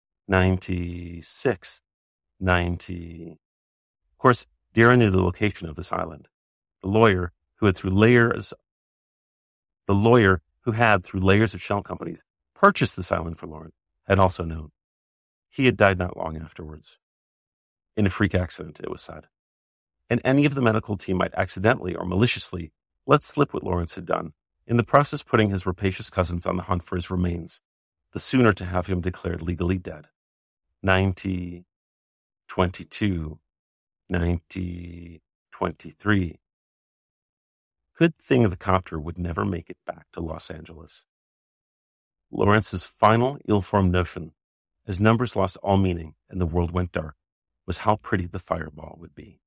Ninety-six, ninety... Of course, Darren knew the location of this island. The lawyer who had through layers... The lawyer who had, through layers of shell companies, purchased this island for Lawrence had also known. He had died not long afterwards. In a freak accident, it was said. And any of the medical team might accidentally or maliciously let slip what Lawrence had done, in the process putting his rapacious cousins on the hunt for his remains, the sooner to have him declared legally dead. Ninety, twenty-two, ninety, twenty-three. Good thing the copter would never make it back to Los Angeles. Lawrence's final ill-formed notion, as numbers lost all meaning and the world went dark, was how pretty the fireball would be.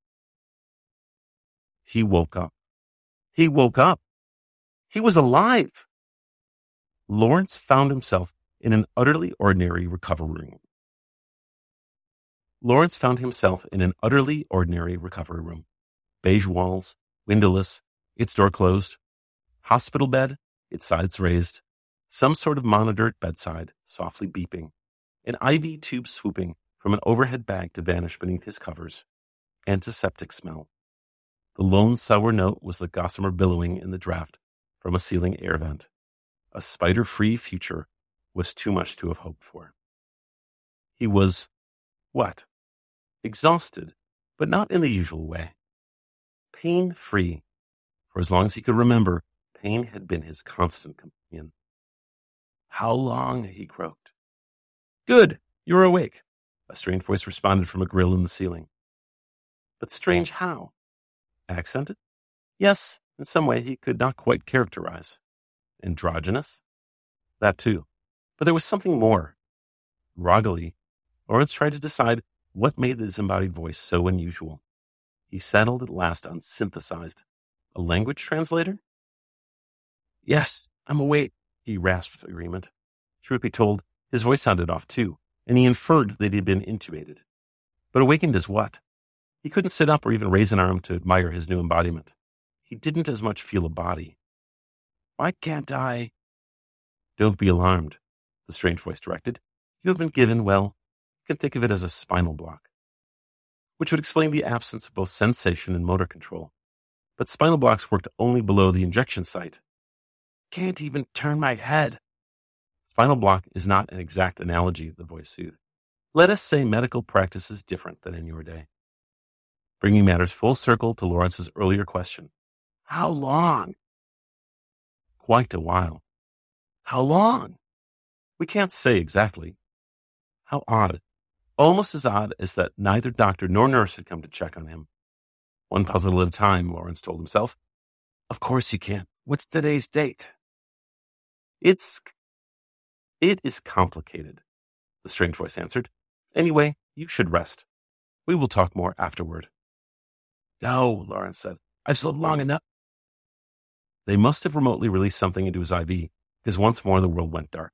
He woke up. He woke up. He was alive. Lawrence found himself in an utterly ordinary recovery room. Lawrence found himself in an utterly ordinary recovery room. Beige walls, windowless, its door closed. Hospital bed, its sides raised. Some sort of monitor at bedside, softly beeping. An I V tube swooping from an overhead bag to vanish beneath his covers. Antiseptic smell. The lone sour note was the gossamer billowing in the draft from a ceiling air vent. A spider-free future was too much to have hoped for. He was, what? Exhausted, but not in the usual way. Pain-free. For as long as he could remember, pain had been his constant companion. How long? He croaked. Good, you're awake, a strange voice responded from a grill in the ceiling. But strange how? Accented? Yes, in some way he could not quite characterize. Androgynous? That too. But there was something more. Groggily, Lawrence tried to decide What made the disembodied voice so unusual? He settled at last on synthesized. A language translator? Yes, I'm awake, he rasped agreement. Truth be told, his voice sounded off too, and he inferred that he had been intubated. But awakened as what? He couldn't sit up or even raise an arm to admire his new embodiment. He didn't as much feel a body. Why can't I? Don't be alarmed, the strange voice directed. You have been given, well, you can think of it as a spinal block, which would explain the absence of both sensation and motor control. But spinal blocks worked only below the injection site. Can't even turn my head. Spinal block is not an exact analogy, the voice soothed. Let us say medical practice is different than in your day. Bringing matters full circle to Lawrence's earlier question. How long? Quite a while. How long? We can't say exactly. How odd. Almost as odd as that neither doctor nor nurse had come to check on him. One puzzle at a time, Lawrence told himself. Of course you can't. What's today's date? It's... It is complicated, the strange voice answered. Anyway, you should rest. We will talk more afterward. No, Lawrence said. I've slept long enough. They must have remotely released something into his I V, because once more the world went dark.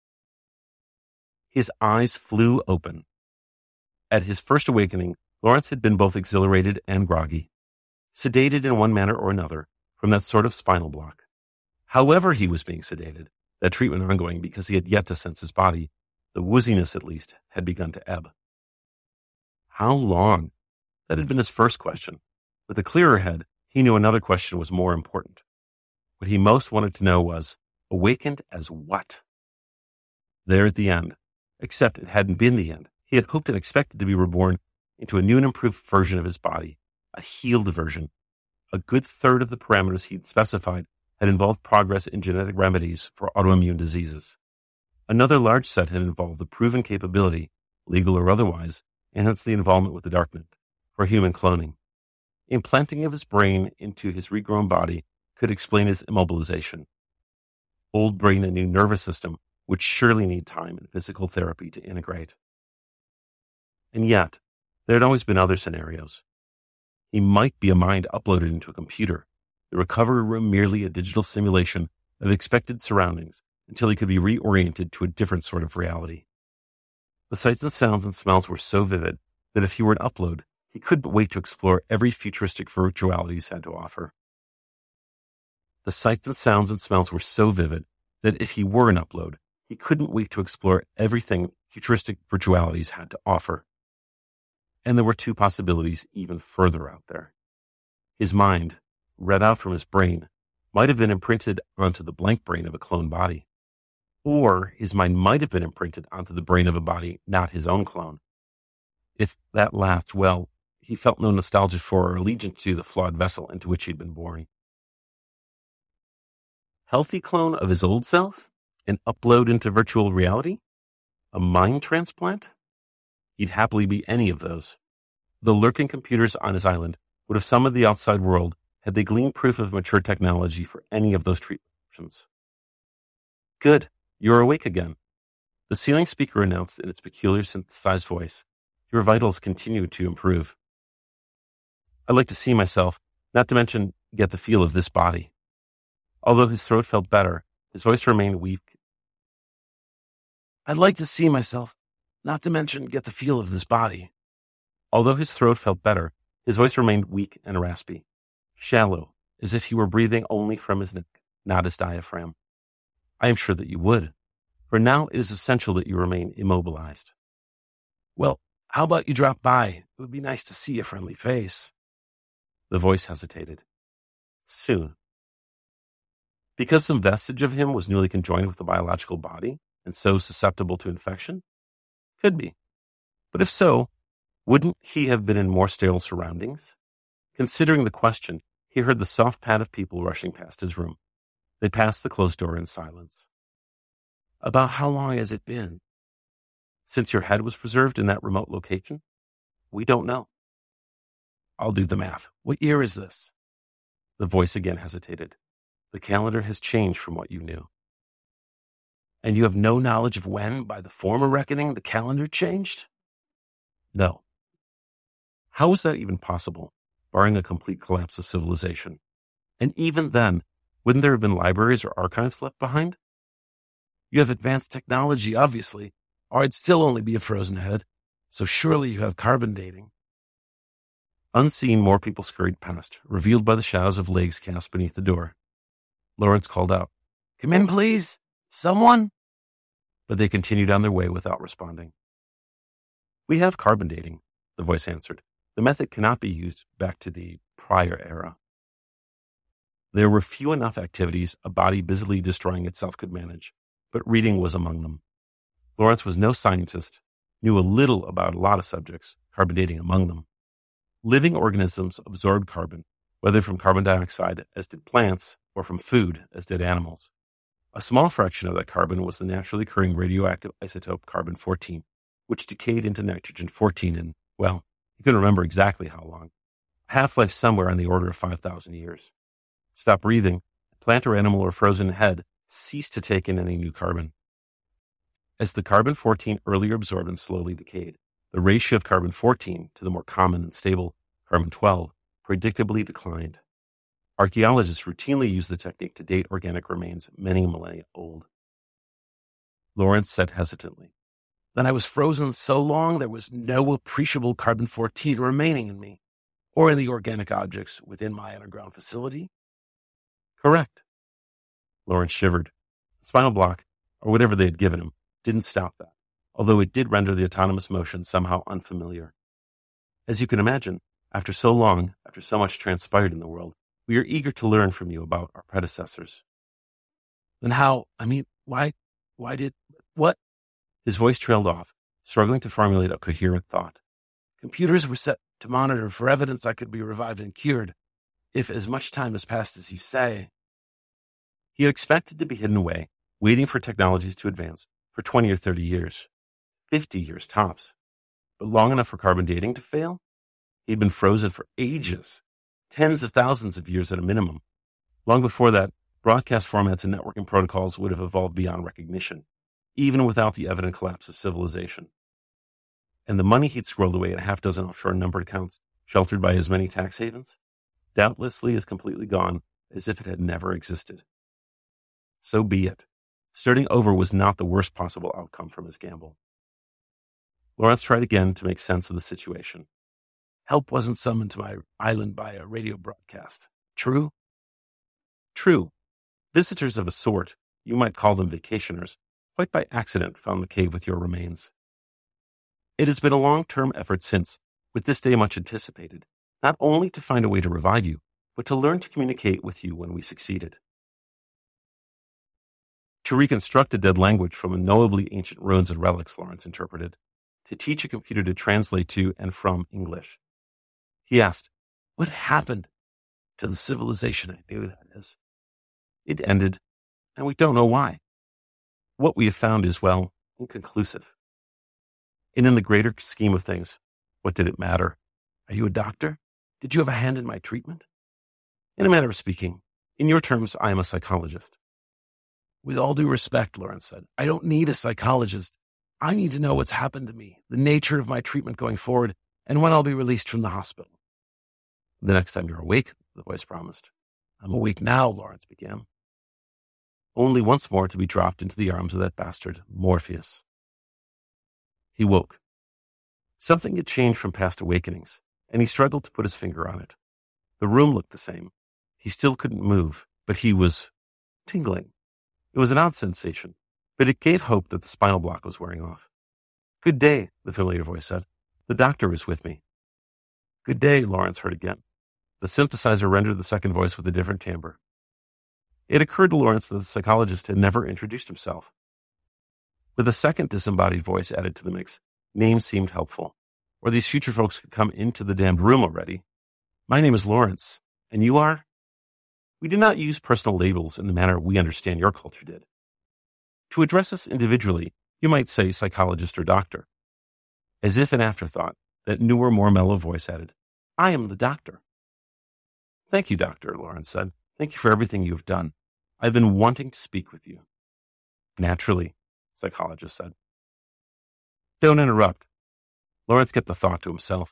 His eyes flew open. At his first awakening, Lawrence had been both exhilarated and groggy, sedated in one manner or another from that sort of spinal block. However he was being sedated, that treatment ongoing because he had yet to sense his body, the wooziness at least had begun to ebb. How long? That had been his first question. With a clearer head, he knew another question was more important. What he most wanted to know was, awakened as what? There at the end, except it hadn't been the end. He had hoped and expected to be reborn into a new and improved version of his body, a healed version. A good third of the parameters he'd specified had involved progress in genetic remedies for autoimmune diseases. Another large set had involved the proven capability, legal or otherwise, and hence the involvement with the Darknet, for human cloning. Implanting of his brain into his regrown body could explain his immobilization. Old brain and new nervous system would surely need time and physical therapy to integrate. And yet, there had always been other scenarios. He might be a mind uploaded into a computer, the recovery room merely a digital simulation of expected surroundings until he could be reoriented to a different sort of reality. The sights and sounds and smells were so vivid that if he were an upload, he couldn't wait to explore every futuristic virtualities had to offer. The sights and sounds and smells were so vivid that if he were an upload, he couldn't wait to explore everything futuristic virtualities had to offer. And there were two possibilities even further out there. His mind, read out from his brain, might have been imprinted onto the blank brain of a clone body. Or his mind might have been imprinted onto the brain of a body not his own clone. If that last, well, he felt no nostalgia for or allegiance to the flawed vessel into which he'd been born. Healthy clone of his old self? An upload into virtual reality? A mind transplant? He'd happily be any of those. The lurking computers on his island would have summoned the outside world had they gleaned proof of mature technology for any of those treatment options. Good, you're awake again. The ceiling speaker announced in its peculiar synthesized voice. Your vitals continue to improve. I'd like to see myself, not to mention get the feel of this body. Although his throat felt better, his voice remained weak. I'd like to see myself, not to mention get the feel of this body. Although his throat felt better, his voice remained weak and raspy, shallow, as if he were breathing only from his neck, not his diaphragm. I am sure that you would, for now it is essential that you remain immobilized. Well, how about you drop by? It would be nice to see a friendly face. The voice hesitated. Soon. Because some vestige of him was newly conjoined with the biological body, and so susceptible to infection? Could be. But if so, wouldn't he have been in more sterile surroundings? Considering the question, he heard the soft pad of people rushing past his room. They passed the closed door in silence. About how long has it been? Since your head was preserved in that remote location? We don't know. I'll do the math. What year is this? The voice again hesitated. The calendar has changed from what you knew. And you have no knowledge of when, by the former reckoning, the calendar changed? No, How is that even possible, barring a complete collapse of civilization? And even then, wouldn't there have been libraries or archives left behind? You have advanced technology, obviously, or I'd still only be a frozen head. So surely you have carbon dating. Unseen, more people scurried past, revealed by the shadows of legs cast beneath the door. Lawrence called out, "Come in, please. Someone?" But they continued on their way without responding. "We have carbon dating," the voice answered. "The method cannot be used back to the prior era." There were few enough activities a body busily destroying itself could manage, but reading was among them. Lawrence was no scientist, knew a little about a lot of subjects, carbon dating among them. Living organisms absorbed carbon, whether from carbon dioxide, as did plants, or from food, as did animals. A small fraction of that carbon was the naturally occurring radioactive isotope carbon fourteen, which decayed into nitrogen fourteen in, well, you couldn't remember exactly how long. Half-life somewhere on the order of five thousand years. Stop breathing, plant or animal or frozen head ceased to take in any new carbon. As the carbon fourteen earlier absorbent slowly decayed, the ratio of carbon fourteen to the more common and stable carbon twelve predictably declined. Archaeologists routinely use the technique to date organic remains many millennia old. Lawrence said hesitantly, "Then I was frozen so long there was no appreciable carbon fourteen remaining in me, or in the organic objects within my underground facility?" "Correct." Lawrence shivered. The spinal block, or whatever they had given him, didn't stop that, although it did render the autonomous motion somehow unfamiliar. As you can imagine, after so long, after so much transpired in the world, we are eager to learn from you about our predecessors. "Then how, I mean, why, why did, what?" His voice trailed off, struggling to formulate a coherent thought. "Computers were set to monitor for evidence I could be revived and cured, if as much time has passed as you say." He had expected to be hidden away, waiting for technologies to advance for twenty or thirty years, fifty years tops, but long enough for carbon dating to fail? He'd been frozen for ages, tens of thousands of years at a minimum. Long before that, broadcast formats and networking protocols would have evolved beyond recognition, even without the evident collapse of civilization. And the money he'd squirreled away in a half dozen offshore numbered accounts, sheltered by as many tax havens, doubtlessly is completely gone, as if it had never existed. So be it. Starting over was not the worst possible outcome from his gamble. Lawrence tried again to make sense of the situation. "Help wasn't summoned to my island by a radio broadcast. True?" "True. Visitors of a sort, you might call them vacationers, quite by accident found the cave with your remains. It has been a long-term effort since, with this day much anticipated, not only to find a way to revive you, but to learn to communicate with you when we succeeded. To reconstruct a dead language from unknowably ancient ruins and relics," Lawrence interpreted. "To teach a computer to translate to and from English." He asked, "What happened to the civilization I knew, that is?" "It ended, and we don't know why. What we have found is, well, inconclusive. And in the greater scheme of things, what did it matter? Are you a doctor? Did you have a hand in my treatment?" "In a manner of speaking, in your terms, I am a psychologist." "With all due respect," Lawrence said, "I don't need a psychologist. I need to know what's happened to me, the nature of my treatment going forward, and when I'll be released from the hospital." "The next time you're awake," the voice promised. "I'm awake now," Lawrence began. Only once more to be dropped into the arms of that bastard, Morpheus. He woke. Something had changed from past awakenings, and he struggled to put his finger on it. The room looked the same. He still couldn't move, but he was tingling. It was an odd sensation, but it gave hope that the spinal block was wearing off. "Good day," the familiar voice said. "The doctor is with me." "Good day," Lawrence heard again. The synthesizer rendered the second voice with a different timbre. It occurred to Lawrence that the psychologist had never introduced himself. With a second disembodied voice added to the mix, names seemed helpful. Or these future folks could come into the damned room already. "My name is Lawrence, and you are?" We do not use personal labels in the manner we understand your culture did. To address us individually, you might say psychologist or doctor. As if an afterthought, that newer, more mellow voice added, "I am the doctor." "Thank you, doctor," Lawrence said. "Thank you for everything you have done. I've been wanting to speak with you." "Naturally," the psychologist said. "Don't interrupt." Lawrence kept the thought to himself.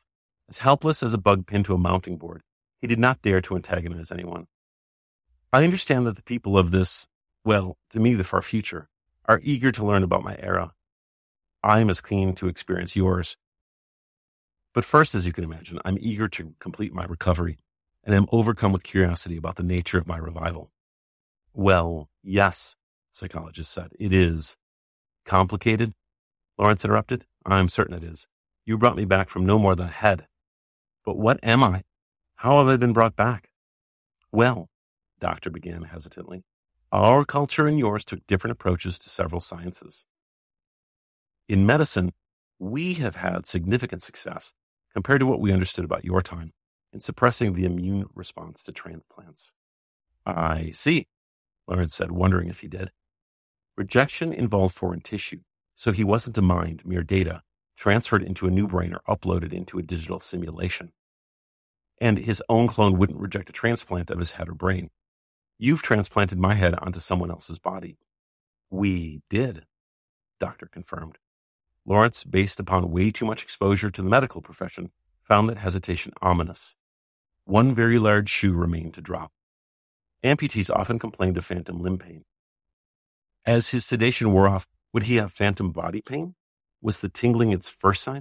As helpless as a bug pinned to a mounting board, he did not dare to antagonize anyone. I understand that the people of this, well, to me, the far future, are eager to learn about my era. I am as keen to experience yours. But first, as you can imagine, I'm eager to complete my recovery, and am overcome with curiosity about the nature of my revival. Well, yes, psychologist said, it is. Complicated? Lawrence interrupted. I'm certain it is. You brought me back from no more than a head. But what am I? How have I been brought back? Well, Doctor began hesitantly, our culture and yours took different approaches to several sciences. In medicine, we have had significant success compared to what we understood about your time in suppressing the immune response to transplants. I see, Lawrence said, wondering if he did. Rejection involved foreign tissue, so he wasn't a mind, mere data, transferred into a new brain or uploaded into a digital simulation. And his own clone wouldn't reject a transplant of his head or brain. You've transplanted my head onto someone else's body. We did, Doctor confirmed. Lawrence, based upon way too much exposure to the medical profession, found that hesitation ominous. One very large shoe remained to drop. Amputees often complained of phantom limb pain. As his sedation wore off, would he have phantom body pain? Was the tingling its first sign?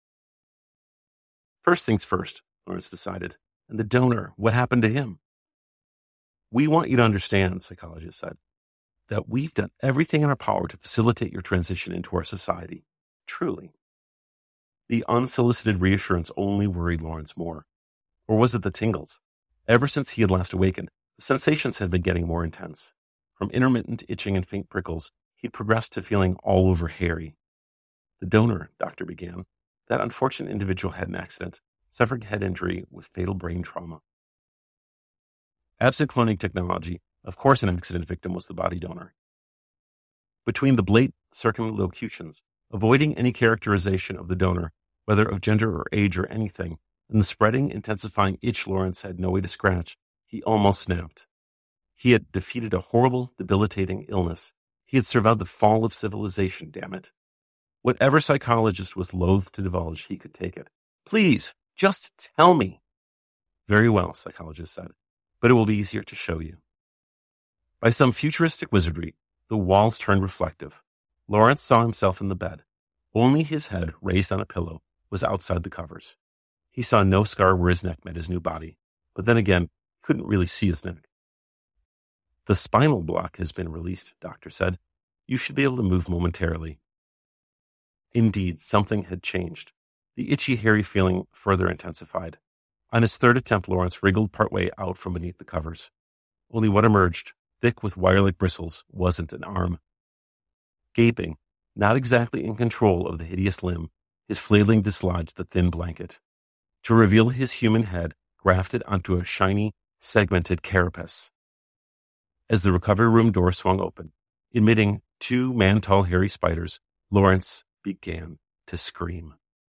First things first, Lawrence decided. And the donor, what happened to him? We want you to understand, psychologist said, that we've done everything in our power to facilitate your transition into our society. Truly. The unsolicited reassurance only worried Lawrence more. Or was it the tingles? Ever since he had last awakened, the sensations had been getting more intense. From intermittent itching and faint prickles, he'd progressed to feeling all over hairy. The donor, Doctor began, that unfortunate individual had an accident, suffering head injury with fatal brain trauma. Absent cloning technology, of course an accident victim was the body donor. Between the blatant circumlocutions, avoiding any characterization of the donor, whether of gender or age or anything, and the spreading, intensifying itch Lawrence had no way to scratch, he almost snapped. He had defeated a horrible, debilitating illness. He had survived the fall of civilization, damn it. Whatever psychologist was loath to divulge, he could take it. Please, just tell me. Very well, psychologist said, but it will be easier to show you. By some futuristic wizardry, the walls turned reflective. Lawrence saw himself in the bed. Only his head, raised on a pillow, was outside the covers. He saw no scar where his neck met his new body, but then again, he couldn't really see his neck. The spinal block has been released, Doctor said. You should be able to move momentarily. Indeed, something had changed. The itchy, hairy feeling further intensified. On his third attempt, Lawrence wriggled partway out from beneath the covers. Only what emerged, thick with wire-like bristles, wasn't an arm. Gaping, not exactly in control of the hideous limb, his flailing dislodged the thin blanket, to reveal his human head grafted onto a shiny, segmented carapace. As the recovery room door swung open, emitting two man-tall hairy spiders, Lawrence began to scream.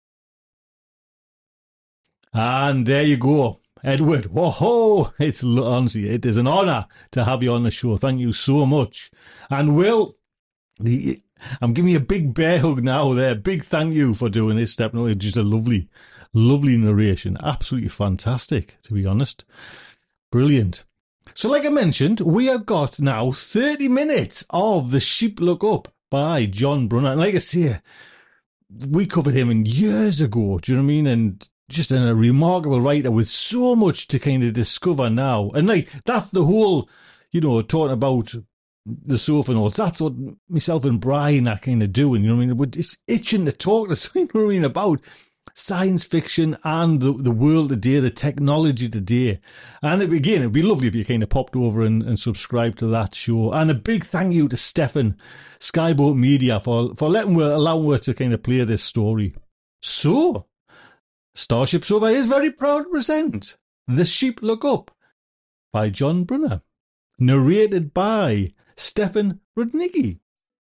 And there you go, Edward. Whoa, it's honestly, it is an honour to have you on the show. Thank you so much. And Will, the, I'm giving you a big bear hug now there. Big thank you for doing this step. No, just a lovely, lovely narration. Absolutely fantastic, to be honest. Brilliant. So like I mentioned, we have got now thirty minutes of The Sheep Look Up by John Brunner. And like I say, we covered him in years ago, do you know what I mean? And just a remarkable writer with so much to kind of discover now. And like, that's the whole, you know, talking about the sofa notes. That's what myself and Brian are kind of doing, you know what I mean? We're just itching to talk to something, you know what I mean, about science fiction and the, the world today, the technology today. And it, again, it'd be lovely if you kind of popped over and, and subscribed to that show. And a big thank you to Stefan, Skyboat Media, for, for letting her, allowing her to kind of play this story. So, Starship Sofa is very proud to present The Sheep Look Up by John Brunner, narrated by Stefan Rudnicki.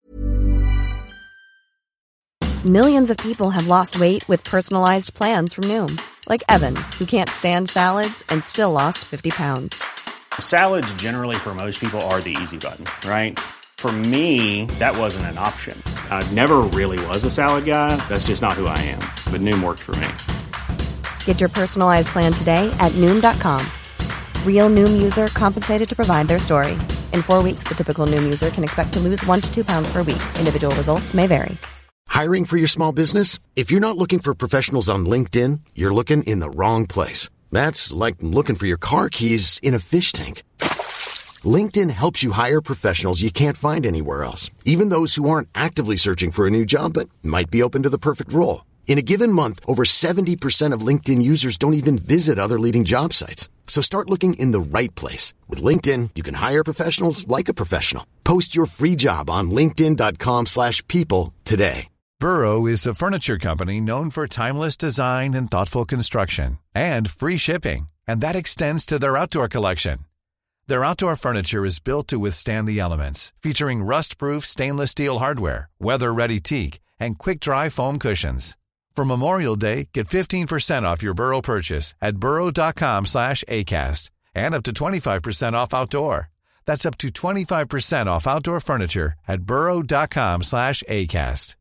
Millions of people have lost weight with personalized plans from Noom. Like Evan, who can't stand salads and still lost fifty pounds. Salads generally for most people are the easy button, right? For me, that wasn't an option. I never really was a salad guy. That's just not who I am. But Noom worked for me. Get your personalized plan today at Noom dot com. Real Noom user compensated to provide their story. In four weeks, the typical Noom user can expect to lose one to two pounds per week. Individual results may vary. Hiring for your small business? If you're not looking for professionals on LinkedIn, you're looking in the wrong place. That's like looking for your car keys in a fish tank. LinkedIn helps you hire professionals you can't find anywhere else, even those who aren't actively searching for a new job but might be open to the perfect role. In a given month, over seventy percent of LinkedIn users don't even visit other leading job sites. So start looking in the right place. With LinkedIn, you can hire professionals like a professional. Post your free job on linkedin dot com slash people today. Burrow is a furniture company known for timeless design and thoughtful construction, and free shipping, and that extends to their outdoor collection. Their outdoor furniture is built to withstand the elements, featuring rust-proof stainless steel hardware, weather-ready teak, and quick-dry foam cushions. For Memorial Day, get fifteen percent off your Burrow purchase at burrow dot com slash acast, and up to twenty-five percent off outdoor. That's up to twenty-five percent off outdoor furniture at burrow dot com slash acast.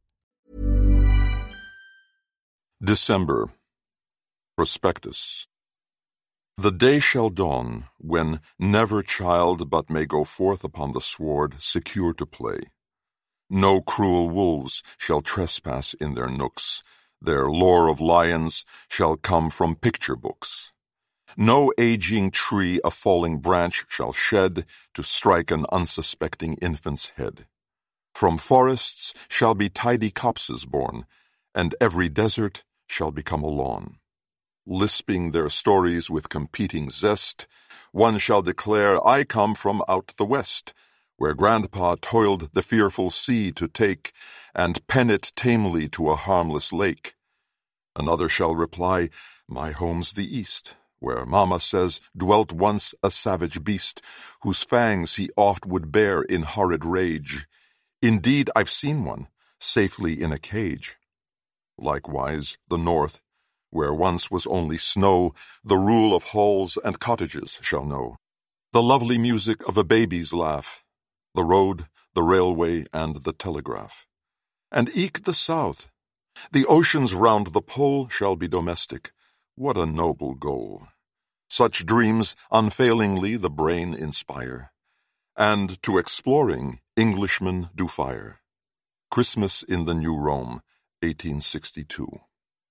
December. Prospectus. The day shall dawn when never child but may go forth upon the sward secure to play. No cruel wolves shall trespass in their nooks. Their lore of lions shall come from picture books. No aging tree a falling branch shall shed to strike an unsuspecting infant's head. From forests shall be tidy copses born, and every desert shall become a lawn. Lisping their stories with competing zest, one shall declare, I come from out the west, where grandpa toiled the fearful sea to take, and pen it tamely to a harmless lake. Another shall reply, my home's the east, where mamma says dwelt once a savage beast, whose fangs he oft would bear in horrid rage. Indeed, I've seen one, safely in a cage. Likewise, the north, where once was only snow, the rule of halls and cottages shall know. The lovely music of a baby's laugh, the road, the railway, and the telegraph. And eke the south, the oceans round the pole shall be domestic. What a noble goal! Such dreams unfailingly the brain inspire, and to exploring Englishmen do fire. Christmas in the New Rome, eighteen sixty-two.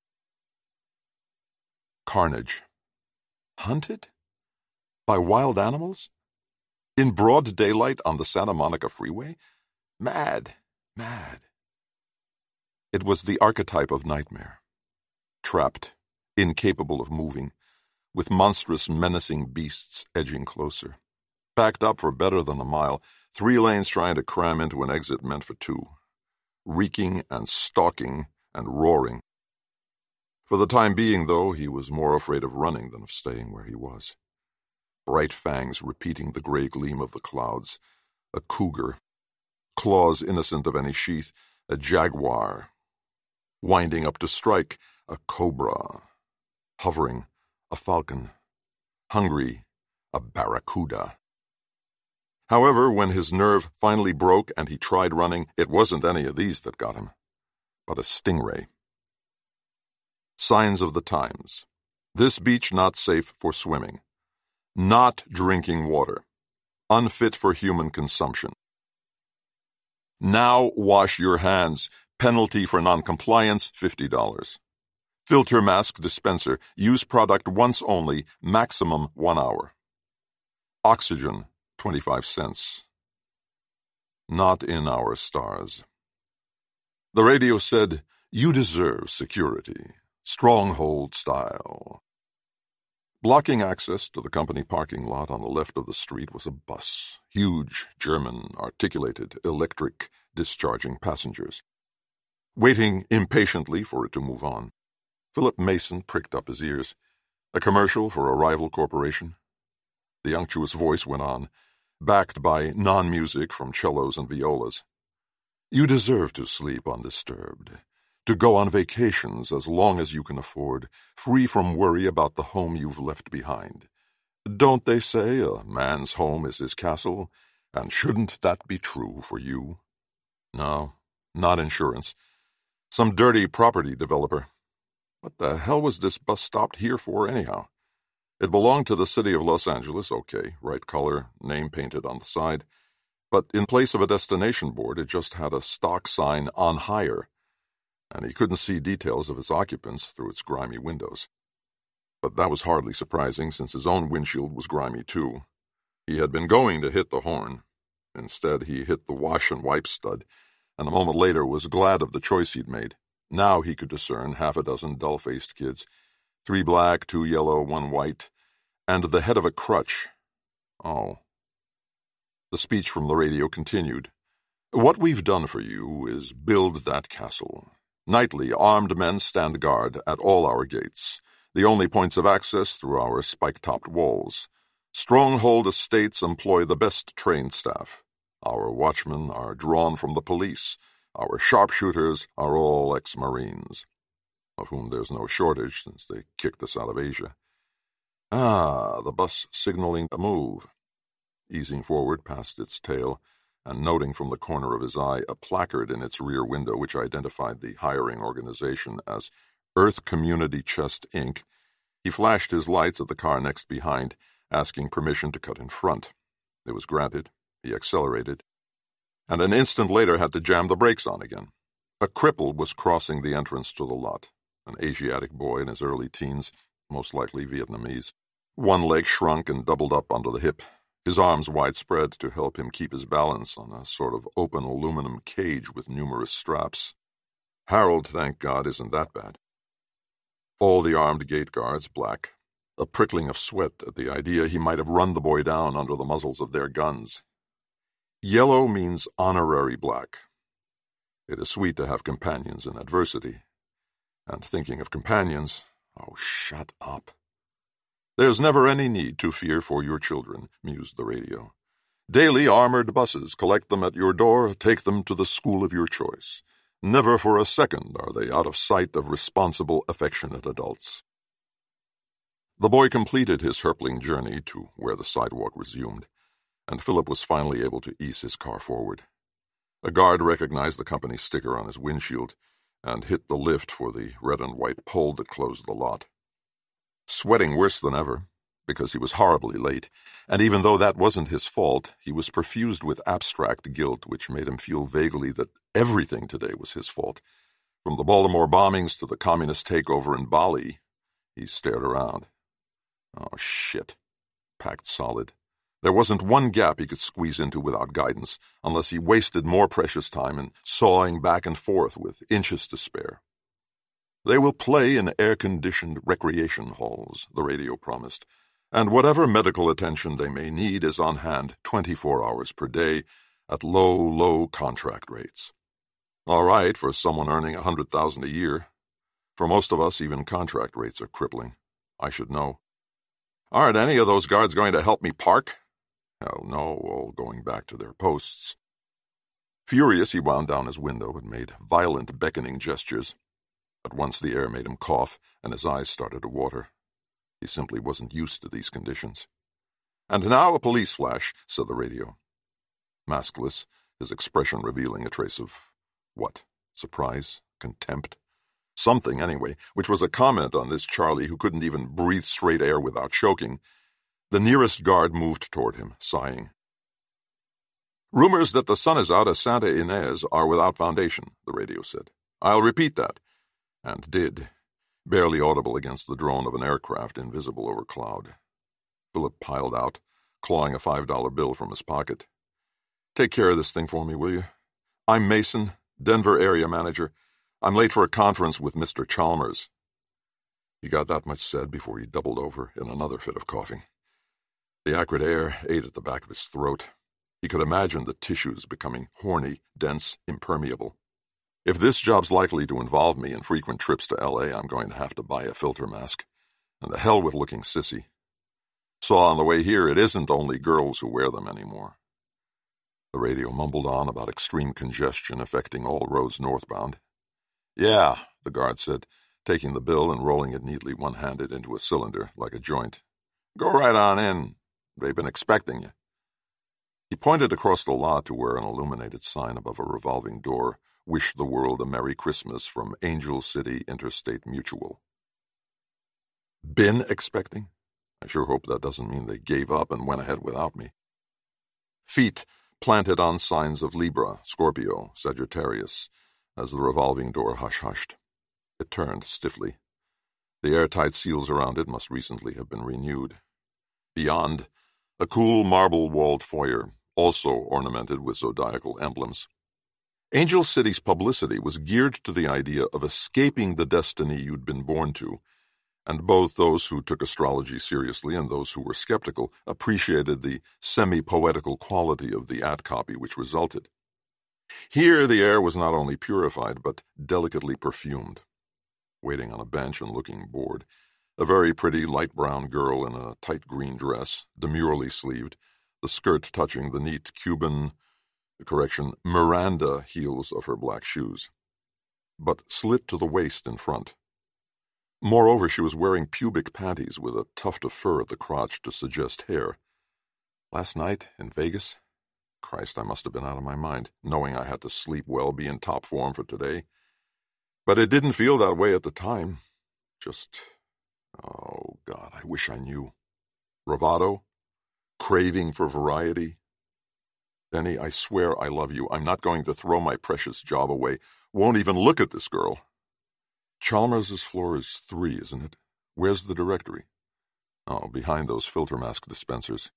Carnage. Hunted? By wild animals? In broad daylight on the Santa Monica Freeway? Mad, mad. It was the archetype of nightmare. Trapped, incapable of moving, with monstrous menacing beasts edging closer. Backed up for better than a mile, three lanes trying to cram into an exit meant for two. Reeking and stalking and roaring. For the time being, though, he was more afraid of running than of staying where he was. Bright fangs repeating the gray gleam of the clouds. A cougar. Claws innocent of any sheath. A jaguar. Winding up to strike. A cobra. Hovering. A falcon. Hungry. A barracuda. However, when his nerve finally broke and he tried running, it wasn't any of these that got him, but a stingray. Signs of the times. This beach not safe for swimming. Not drinking water. Unfit for human consumption. Now wash your hands. Penalty for noncompliance, fifty dollars. Filter mask dispenser. Use product once only. Maximum one hour. Oxygen, twenty-five cents. Not in our stars. The radio said, you deserve security. Stronghold style. Blocking access to the company parking lot on the left of the street was a bus. Huge, German, articulated, electric, discharging passengers. Waiting impatiently for it to move on, Philip Mason pricked up his ears. A commercial for a rival corporation? The unctuous voice went on, backed by non-music from cellos and violas. You deserve to sleep undisturbed. To go on vacations as long as you can afford, free from worry about the home you've left behind. Don't they say a man's home is his castle? And shouldn't that be true for you? No, not insurance. Some dirty property developer. What the hell was this bus stopped here for, anyhow? It belonged to the city of Los Angeles, okay, right color, name painted on the side. But in place of a destination board, it just had a stock sign on hire, and he couldn't see details of its occupants through its grimy windows. But that was hardly surprising, since his own windshield was grimy too. He had been going to hit the horn. Instead, he hit the wash and wipe stud, and a moment later was glad of the choice he'd made. Now he could discern half a dozen dull-faced kids, three black, two yellow, one white, and the head of a crutch. Oh. The speech from the radio continued. What we've done for you is build that castle. Nightly, armed men stand guard at all our gates, the only points of access through our spike-topped walls. Stronghold estates employ the best trained staff. Our watchmen are drawn from the police. Our sharpshooters are all ex-Marines, of whom there's no shortage since they kicked us out of Asia. Ah, the bus signaling a move. Easing forward past its tail, and noting from the corner of his eye a placard in its rear window which identified the hiring organization as Earth Community Chest, Incorporated, he flashed his lights at the car next behind, asking permission to cut in front. It was granted. He accelerated, and an instant later had to jam the brakes on again. A cripple was crossing the entrance to the lot, an Asiatic boy in his early teens, most likely Vietnamese. One leg shrunk and doubled up under the hip, his arms widespread to help him keep his balance on a sort of open aluminum cage with numerous straps. Harold, thank God, isn't that bad. All the armed gate guards black, a prickling of sweat at the idea he might have run the boy down under the muzzles of their guns. Yellow means honorary black. It is sweet to have companions in adversity. And thinking of companions, oh, shut up. There's never any need to fear for your children, mused the radio. Daily armored buses collect them at your door, take them to the school of your choice. Never for a second are they out of sight of responsible, affectionate adults. The boy completed his hurtling journey to where the sidewalk resumed, and Philip was finally able to ease his car forward. A guard recognized the company sticker on his windshield and hit the lift for the red and white pole that closed the lot. Sweating worse than ever, because he was horribly late, and even though that wasn't his fault, he was perfused with abstract guilt which made him feel vaguely that everything today was his fault. From the Baltimore bombings to the communist takeover in Bali, he stared around. Oh, shit. Packed solid. There wasn't one gap he could squeeze into without guidance, unless he wasted more precious time in sawing back and forth with inches to spare. They will play in air-conditioned recreation halls, the radio promised, and whatever medical attention they may need is on hand twenty-four hours per day at low, low contract rates. All right for someone earning a hundred thousand a year. For most of us, even contract rates are crippling. I should know. Aren't any of those guards going to help me park? Hell no, all going back to their posts. Furious, he wound down his window and made violent beckoning gestures. At once the air made him cough, and his eyes started to water. He simply wasn't used to these conditions. And now a police flash, said the radio. Maskless, his expression revealing a trace of, what, surprise, contempt? Something, anyway, which was a comment on this Charlie who couldn't even breathe straight air without choking. The nearest guard moved toward him, sighing. Rumors that the sun is out at Santa Ynez are without foundation, the radio said. I'll repeat that. And did, barely audible against the drone of an aircraft invisible over cloud. Philip piled out, clawing a five-dollar bill from his pocket. Take care of this thing for me, will you? I'm Mason, Denver area manager. I'm late for a conference with Mister Chalmers. He got that much said before he doubled over in another fit of coughing. The acrid air ate at the back of his throat. He could imagine the tissues becoming horny, dense, impermeable. If this job's likely to involve me in frequent trips to L A, I'm going to have to buy a filter mask. And the hell with looking sissy. Saw on the way here it isn't only girls who wear them anymore. The radio mumbled on about extreme congestion affecting all roads northbound. Yeah, the guard said, taking the bill and rolling it neatly one-handed into a cylinder like a joint. Go right on in. They've been expecting you. He pointed across the lot to where an illuminated sign above a revolving door wished the world a Merry Christmas from Angel City Interstate Mutual. Been expecting? I sure hope that doesn't mean they gave up and went ahead without me. Feet planted on signs of Libra, Scorpio, Sagittarius, as the revolving door hush-hushed. It turned stiffly. The airtight seals around it must recently have been renewed. Beyond, a cool marble-walled foyer, also ornamented with zodiacal emblems. Angel City's publicity was geared to the idea of escaping the destiny you'd been born to, and both those who took astrology seriously and those who were skeptical appreciated the semi-poetical quality of the ad copy which resulted. Here the air was not only purified, but delicately perfumed. Waiting on a bench and looking bored, a very pretty light brown girl in a tight green dress, demurely sleeved, the skirt touching the neat Cuban, correction, Miranda heels of her black shoes, but slit to the waist in front. Moreover, she was wearing pubic panties with a tuft of fur at the crotch to suggest hair. Last night, in Vegas? Christ, I must have been out of my mind, knowing I had to sleep well, be in top form for today. But it didn't feel that way at the time. Just, oh, God, I wish I knew. Bravado? Craving for variety? Benny, I swear I love you. I'm not going to throw my precious job away. Won't even look at this girl. Chalmers's floor is three, isn't it? Where's the directory? Oh, behind those filter mask dispensers.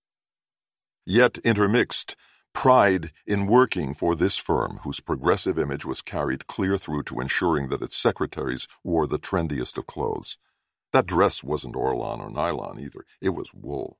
Yet intermixed, pride in working for this firm whose progressive image was carried clear through to ensuring that its secretaries wore the trendiest of clothes. That dress wasn't Orlan or nylon either. It was wool.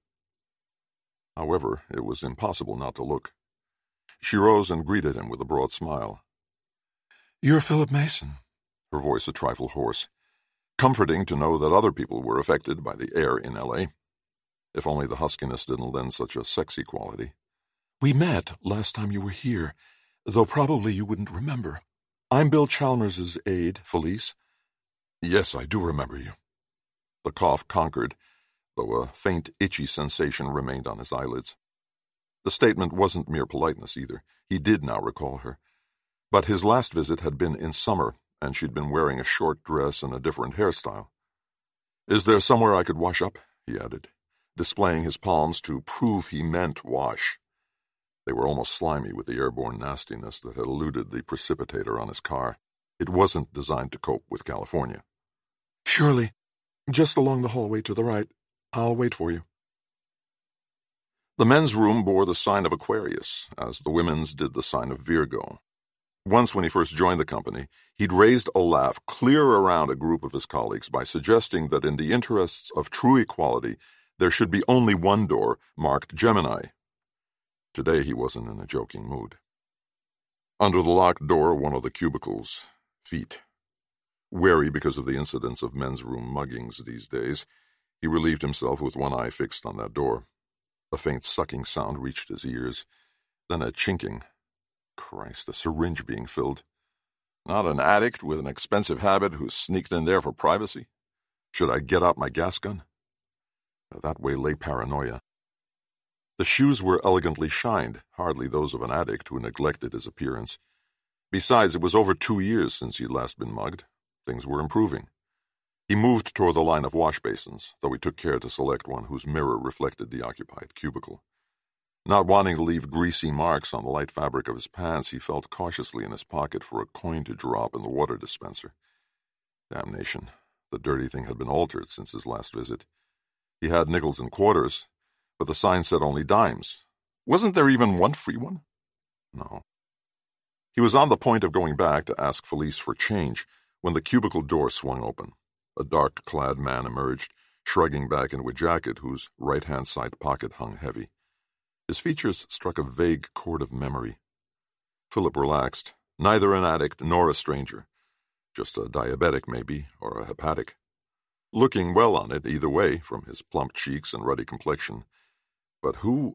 However, it was impossible not to look. She rose and greeted him with a broad smile. "You're Philip Mason," her voice a trifle hoarse. Comforting to know that other people were affected by the air in L A If only the huskiness didn't lend such a sexy quality. "We met last time you were here, though probably you wouldn't remember. I'm Bill Chalmers's aide, Felice." "Yes, I do remember you." The cough conquered, though a faint, itchy sensation remained on his eyelids. The statement wasn't mere politeness either. He did now recall her. But his last visit had been in summer, and she'd been wearing a short dress and a different hairstyle. "Is there somewhere I could wash up?" he added, displaying his palms to prove he meant wash. They were almost slimy with the airborne nastiness that had eluded the precipitator on his car. It wasn't designed to cope with California. "Surely. Just along the hallway to the right. I'll wait for you." The men's room bore the sign of Aquarius, as the women's did the sign of Virgo. Once when he first joined the company, he'd raised a laugh clear around a group of his colleagues by suggesting that in the interests of true equality, there should be only one door marked Gemini. Today he wasn't in a joking mood. Under the locked door, one of the cubicles, feet. Wary because of the incidents of men's room muggings these days, he relieved himself with one eye fixed on that door. A faint sucking sound reached his ears, then a chinking. Christ, a syringe being filled. Not an addict with an expensive habit who sneaked in there for privacy? Should I get out my gas gun? That way lay paranoia. The shoes were elegantly shined, hardly those of an addict who neglected his appearance. Besides, it was over two years since he'd last been mugged. Things were improving. He moved toward the line of wash basins, though he took care to select one whose mirror reflected the occupied cubicle. Not wanting to leave greasy marks on the light fabric of his pants, he felt cautiously in his pocket for a coin to drop in the water dispenser. Damnation, the dirty thing had been altered since his last visit. He had nickels and quarters, but the sign said only dimes. Wasn't there even one free one? No. He was on the point of going back to ask Felice for change when the cubicle door swung open. A dark-clad man emerged, shrugging back into a jacket whose right-hand side pocket hung heavy. His features struck a vague chord of memory. Philip relaxed, neither an addict nor a stranger. Just a diabetic, maybe, or a hepatic. Looking well on it either way, from his plump cheeks and ruddy complexion. But who...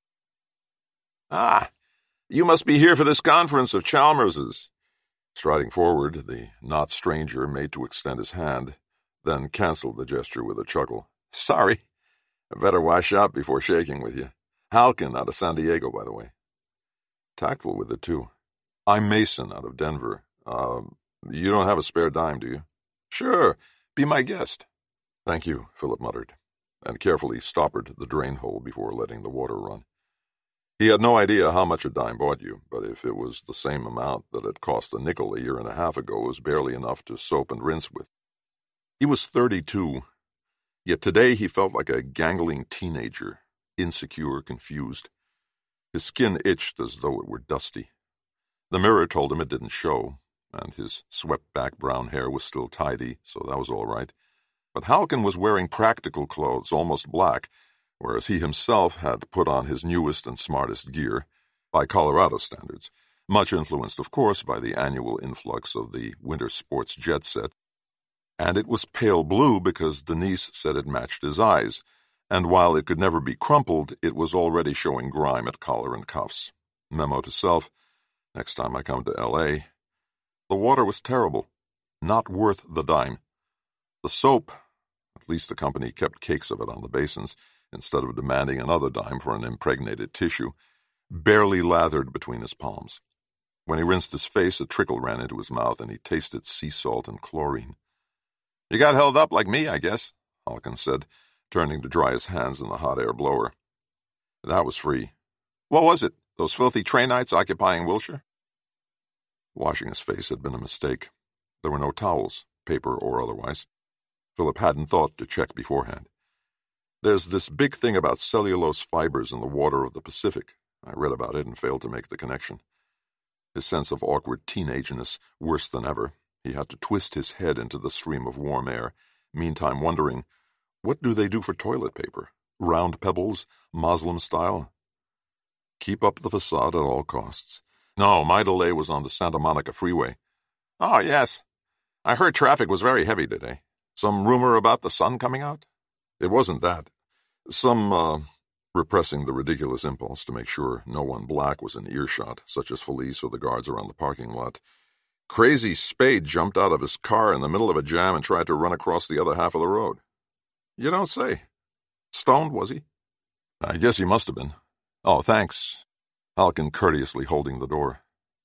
"Ah, you must be here for this conference of Chalmers's." Striding forward, the not stranger made to extend his hand, then canceled the gesture with a chuckle. "Sorry. I better wash up before shaking with you. Halkin out of San Diego, by the way." Tactful with it, too. "I'm Mason out of Denver. Uh, you don't have a spare dime, do you?" "Sure. Be my guest." Thank you, Philip muttered, and carefully stoppered the drain hole before letting the water run. He had no idea how much a dime bought you, but if it was the same amount that had cost a nickel a year and a half ago, it was barely enough to soap and rinse with. He was thirty-two, yet today he felt like a gangling teenager, insecure, confused. His skin itched as though it were dusty. The mirror told him it didn't show, and his swept-back brown hair was still tidy, so that was all right. But Halkin was wearing practical clothes, almost black, whereas he himself had put on his newest and smartest gear, by Colorado standards, much influenced, of course, by the annual influx of the winter sports jet set. And it was pale blue because Denise said it matched his eyes, and while it could never be crumpled, it was already showing grime at collar and cuffs. Memo to self, next time I come to L A The water was terrible, not worth the dime. The soap, at least the company kept cakes of it on the basins, instead of demanding another dime for an impregnated tissue, barely lathered between his palms. When he rinsed his face, a trickle ran into his mouth, and he tasted sea salt and chlorine. "You got held up like me, I guess," Halkin said, turning to dry his hands in the hot air blower. That was free. "What was it? Those filthy Trainites occupying Wilshire?" Washing his face had been a mistake. There were no towels, paper or otherwise. Philip hadn't thought to check beforehand. There's this big thing about cellulose fibers in the water of the Pacific. I read about it and failed to make the connection. His sense of awkward teenageness worse than ever. He had to twist his head into the stream of warm air, meantime wondering, what do they do for toilet paper? Round pebbles, Moslem style? Keep up the facade at all costs. No, my delay was on the Santa Monica Freeway. "Oh, yes. I heard traffic was very heavy today. Some rumor about the sun coming out?" It wasn't that. Some, uh, repressing the ridiculous impulse to make sure no one black was in earshot, such as Felice or the guards around the parking lot. Crazy Spade jumped out of his car in the middle of a jam and tried to run across the other half of the road. You don't say. Stoned, was he? I guess he must have been. Oh, thanks. Halkin courteously holding the door.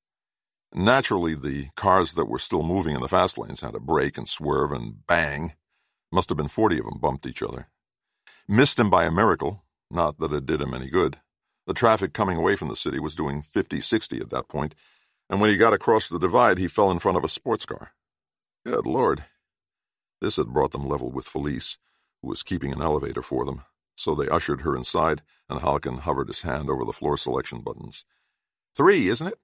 Naturally, the cars that were still moving in the fast lanes had to brake and swerve and bang. Must have been forty of them bumped each other. Missed him by a miracle, not that it did him any good. The traffic coming away from the city was doing fifty sixty at that point, and when he got across the divide, he fell in front of a sports car. Good Lord. This had brought them level with Felice, who was keeping an elevator for them, so they ushered her inside, and Halkin hovered his hand over the floor selection buttons. Three, isn't it?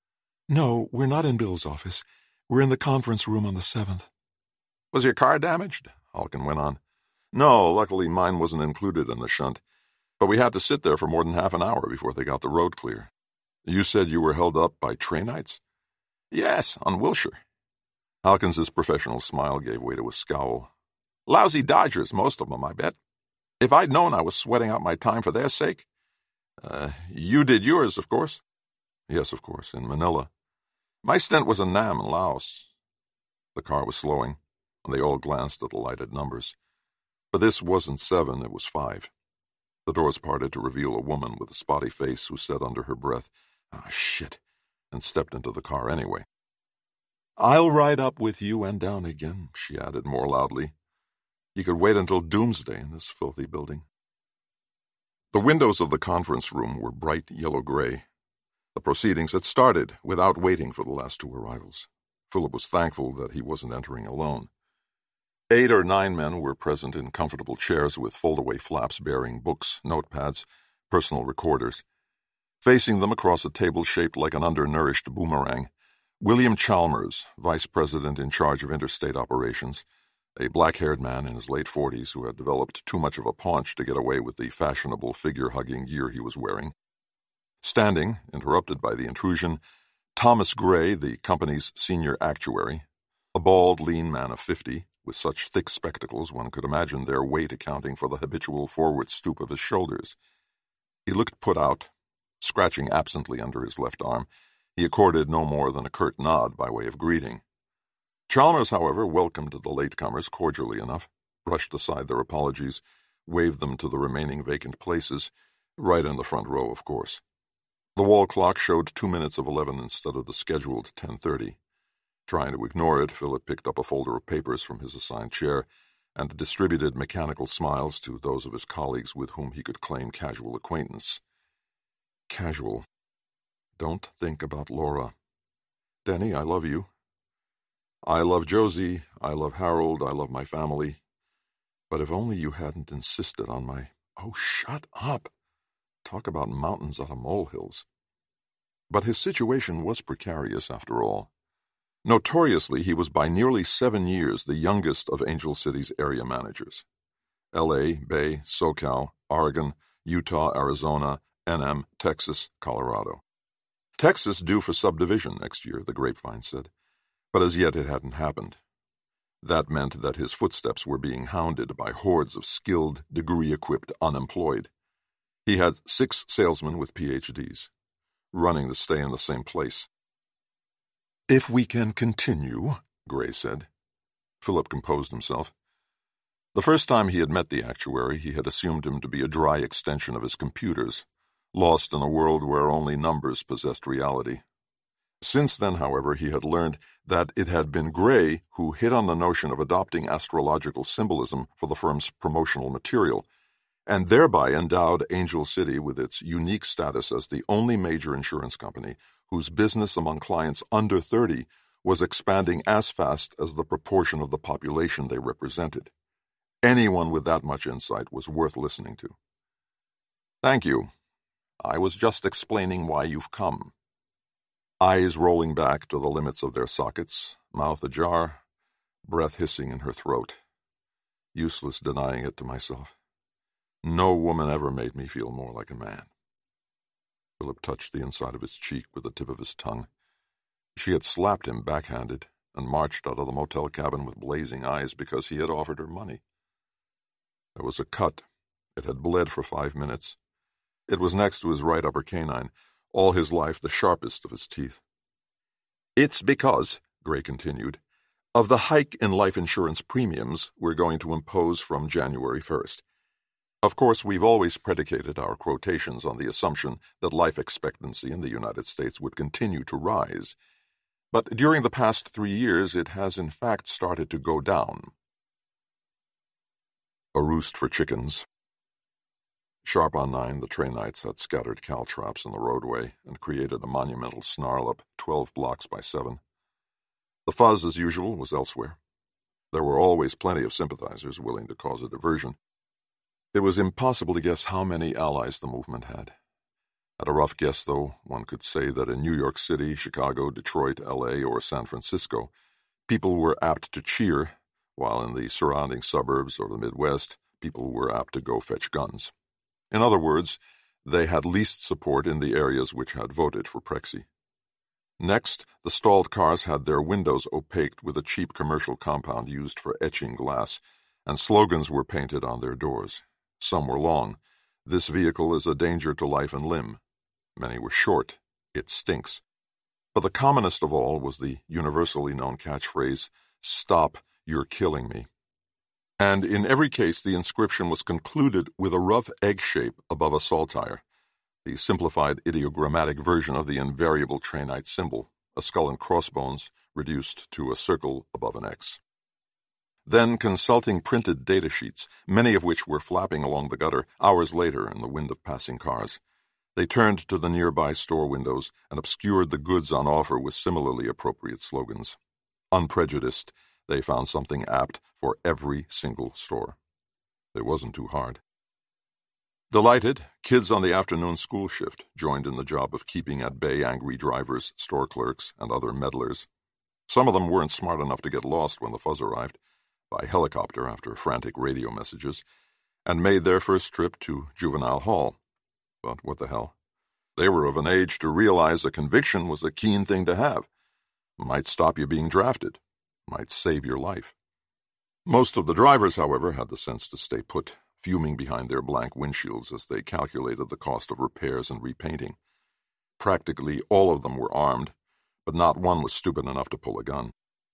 No, we're not in Bill's office. We're in the conference room on the seventh. Was your car damaged? Halkin went on. No, luckily mine wasn't included in the shunt, but we had to sit there for more than half an hour before they got the road clear. You said you were held up by Trainites? Yes, on Wilshire. Halkins's professional smile gave way to a scowl. Lousy Dodgers, most of them, I bet. If I'd known I was sweating out my time for their sake. Uh, you did yours, of course. Yes, of course, in Manila. My stint was in Nam and Laos. The car was slowing, and they all glanced at the lighted numbers. But this wasn't seven, it was five. The doors parted to reveal a woman with a spotty face who said under her breath, Ah, shit, and stepped into the car anyway. I'll ride up with you and down again, she added more loudly. You could wait until doomsday in this filthy building. The windows of the conference room were bright yellow-gray. The proceedings had started without waiting for the last two arrivals. Philip was thankful that he wasn't entering alone. Eight or nine men were present in comfortable chairs with fold-away flaps bearing books, notepads, personal recorders. Facing them across a table shaped like an undernourished boomerang, William Chalmers, vice president in charge of interstate operations, a black-haired man in his late forties who had developed too much of a paunch to get away with the fashionable figure-hugging gear he was wearing. Standing, interrupted by the intrusion, Thomas Gray, the company's senior actuary, a bald, lean man of fifty, with such thick spectacles one could imagine their weight accounting for the habitual forward stoop of his shoulders. He looked put out. Scratching absently under his left arm, he accorded no more than a curt nod by way of greeting. Chalmers, however, welcomed the latecomers cordially enough, brushed aside their apologies, waved them to the remaining vacant places, right in the front row, of course. The wall clock showed two minutes of eleven instead of the scheduled ten thirty. Trying to ignore it, Philip picked up a folder of papers from his assigned chair and distributed mechanical smiles to those of his colleagues with whom he could claim casual acquaintance. Casual. Don't think about Laura. Denny, I love you. I love Josie, I love Harold, I love my family. But if only you hadn't insisted on my... Oh, shut up! Talk about mountains out of molehills. But his situation was precarious, after all. Notoriously, he was by nearly seven years the youngest of Angel City's area managers. L A, Bay, SoCal, Oregon, Utah, Arizona, N M, Texas, Colorado. Texas due for subdivision next year, the grapevine said, but as yet it hadn't happened. That meant that his footsteps were being hounded by hordes of skilled, degree-equipped unemployed. He had six salesmen with P H Ds, running to stay in the same place. If we can continue, Gray said. Philip composed himself. The first time he had met the actuary, he had assumed him to be a dry extension of his computers, lost in a world where only numbers possessed reality. Since then, however, he had learned that it had been Gray who hit on the notion of adopting astrological symbolism for the firm's promotional material, and thereby endowed Angel City with its unique status as the only major insurance company whose business among clients under thirty was expanding as fast as the proportion of the population they represented. Anyone with that much insight was worth listening to. Thank you. I was just explaining why you've come. Eyes rolling back to the limits of their sockets, mouth ajar, breath hissing in her throat. Useless denying it to myself. No woman ever made me feel more like a man. Philip touched the inside of his cheek with the tip of his tongue. She had slapped him backhanded and marched out of the motel cabin with blazing eyes because he had offered her money. There was a cut. It had bled for five minutes. It was next to his right upper canine, all his life the sharpest of his teeth. It's because, Gray continued, of the hike in life insurance premiums we're going to impose from January first. Of course, we've always predicated our quotations on the assumption that life expectancy in the United States would continue to rise. But during the past three years, it has in fact started to go down. A roost for chickens. Sharp on nine, the Trainites had scattered caltrops in the roadway and created a monumental snarl up twelve blocks by seven. The fuzz, as usual, was elsewhere. There were always plenty of sympathizers willing to cause a diversion. It was impossible to guess how many allies the movement had. At a rough guess, though, one could say that in New York City, Chicago, Detroit, L A, or San Francisco, people were apt to cheer, while in the surrounding suburbs or the Midwest, people were apt to go fetch guns. In other words, they had least support in the areas which had voted for Prexy. Next, the stalled cars had their windows opaqued with a cheap commercial compound used for etching glass, and slogans were painted on their doors. Some were long. This vehicle is a danger to life and limb. Many were short. It stinks. But the commonest of all was the universally known catchphrase, "Stop, you're killing me." And in every case the inscription was concluded with a rough egg shape above a saltire, the simplified ideogrammatic version of the invariable Trainite symbol, a skull and crossbones reduced to a circle above an X. Then, consulting printed data sheets, many of which were flapping along the gutter hours later in the wind of passing cars, they turned to the nearby store windows and obscured the goods on offer with similarly appropriate slogans. Unprejudiced, they found something apt for every single store. It wasn't too hard. Delighted, kids on the afternoon school shift joined in the job of keeping at bay angry drivers, store clerks, and other meddlers. Some of them weren't smart enough to get lost when the fuzz arrived, by helicopter after frantic radio messages, and made their first trip to Juvenile Hall. But what the hell? They were of an age to realize a conviction was a keen thing to have. Might stop you being drafted. Might save your life. Most of the drivers, however, had the sense to stay put, fuming behind their blank windshields as they calculated the cost of repairs and repainting. Practically all of them were armed, but not one was stupid enough to pull a gun.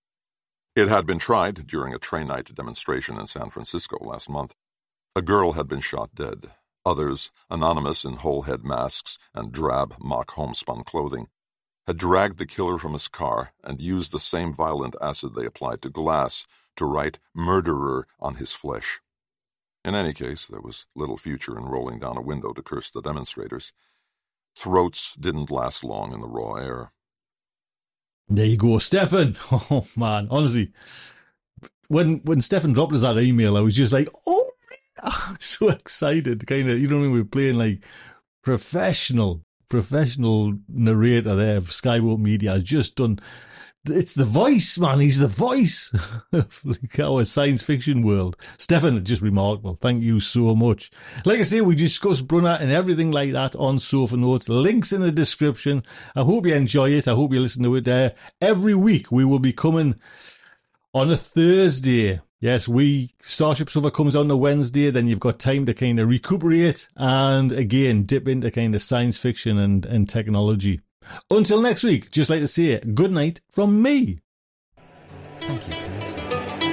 It had been tried during a Trainite demonstration in San Francisco last month. A girl had been shot dead. Others, anonymous in whole-head masks and drab mock homespun clothing, had dragged the killer from his car and used the same violent acid they applied to glass to write murderer on his flesh. In any case, there was little future in rolling down a window to curse the demonstrators. Throats didn't last long in the raw air. There you go, Stefan. Oh, man, honestly, when when Stefan dropped us that email, I was just like, oh, I'm so excited. Kind of, you know, when we were playing like professional, professional narrator there of Skyboat Media has just done. It's the voice, man. He's the voice of like our science fiction world. Stefan, just remarkable. Thank you so much. Like I say, we discussed Brunner and everything like that on Sofa Notes. Links in the description. I hope you enjoy it. I hope you listen to it there. Every week we will be coming on a Thursday. Yes, we Starship Sofa comes on a Wednesday. Then you've got time to kind of recuperate and again dip into kind of science fiction and, and technology. Until next week, just like to say, good night from me. Thank you for listening.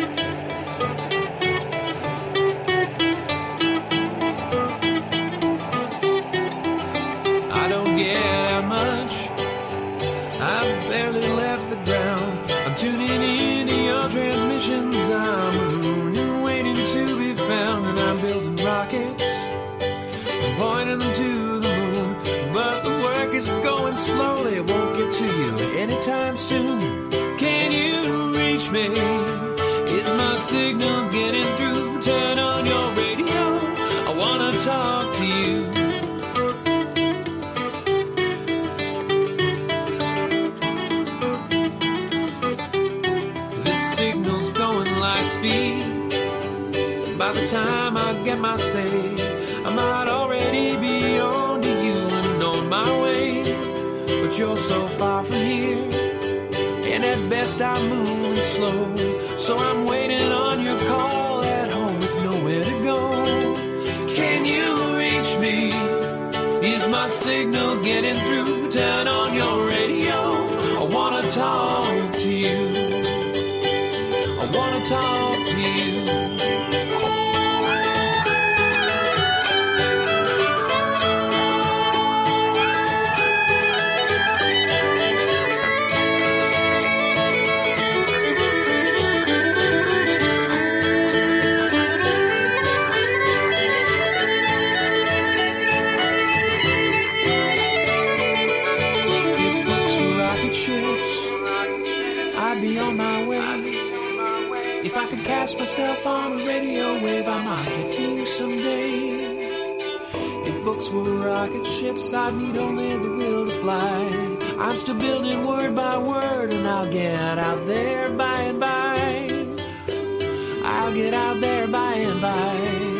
I don't get out much. I've barely left the ground. I'm tuning into your transmissions. I'm marooned and waiting to be found. And I'm building rockets and pointing them to the moon. But the work is going slowly. It won't get to you anytime soon. Can you reach me? Is my signal getting through? Turn on your radio. I want to talk to you. This signal's going light speed. By the time I get my say, I might already be on to you and on my way. But you're so far from here, and at best I'm moving slow. So I'm waiting on your call at home with nowhere to go. Can you reach me? Is my signal getting through? Turn on your radio. I wanna talk to you. I wanna talk to you. Be on my way. If I could cast myself on a radio wave, I might get to you someday. If books were rocket ships, I'd need only the will to fly. I'm still building word by word, and I'll get out there by and by. I'll get out there by and by.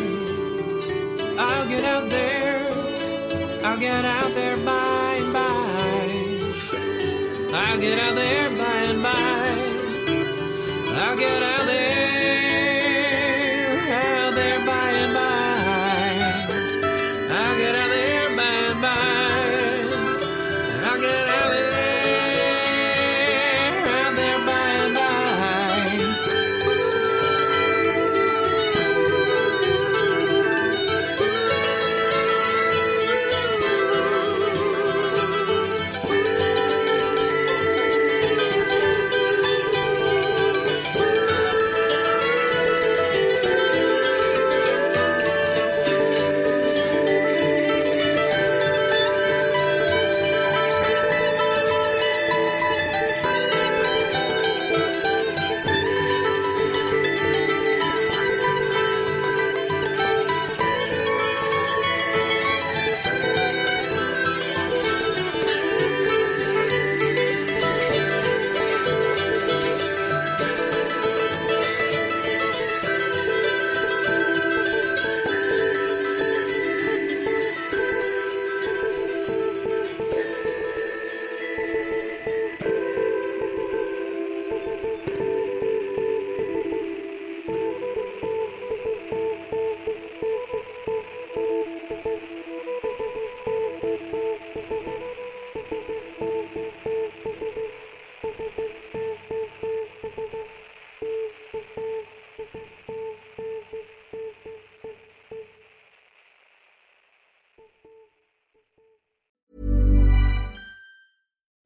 I'll get out there. I'll get out there by and by. I'll get out there by and by. I'll get out there, out there by and by. I'll get out there by and by. I'll get out there, out there by and by.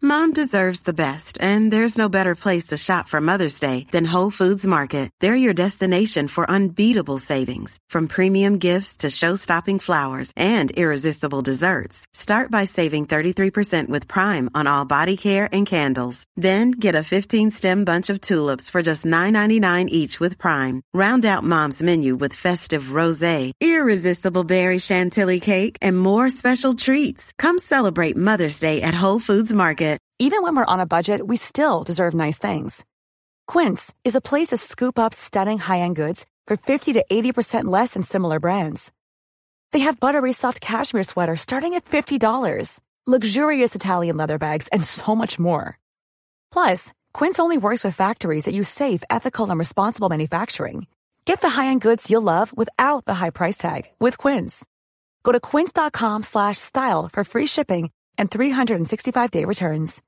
Mom deserves the best, and there's no better place to shop for Mother's Day than Whole Foods Market. They're your destination for unbeatable savings, from premium gifts to show-stopping flowers and irresistible desserts. Start by saving thirty-three percent with Prime on all body care and candles. Then get a fifteen-stem bunch of tulips for just nine ninety-nine each with Prime. Round out Mom's menu with festive rosé, irresistible berry chantilly cake, and more special treats. Come celebrate Mother's Day at Whole Foods Market. Even when we're on a budget, we still deserve nice things. Quince is a place to scoop up stunning high-end goods for fifty to eighty percent less than similar brands. They have buttery soft cashmere sweaters starting at fifty dollars, luxurious Italian leather bags, and so much more. Plus, Quince only works with factories that use safe, ethical, and responsible manufacturing. Get the high-end goods you'll love without the high price tag with Quince. Go to quince.com slash style for free shipping and three sixty-five day returns.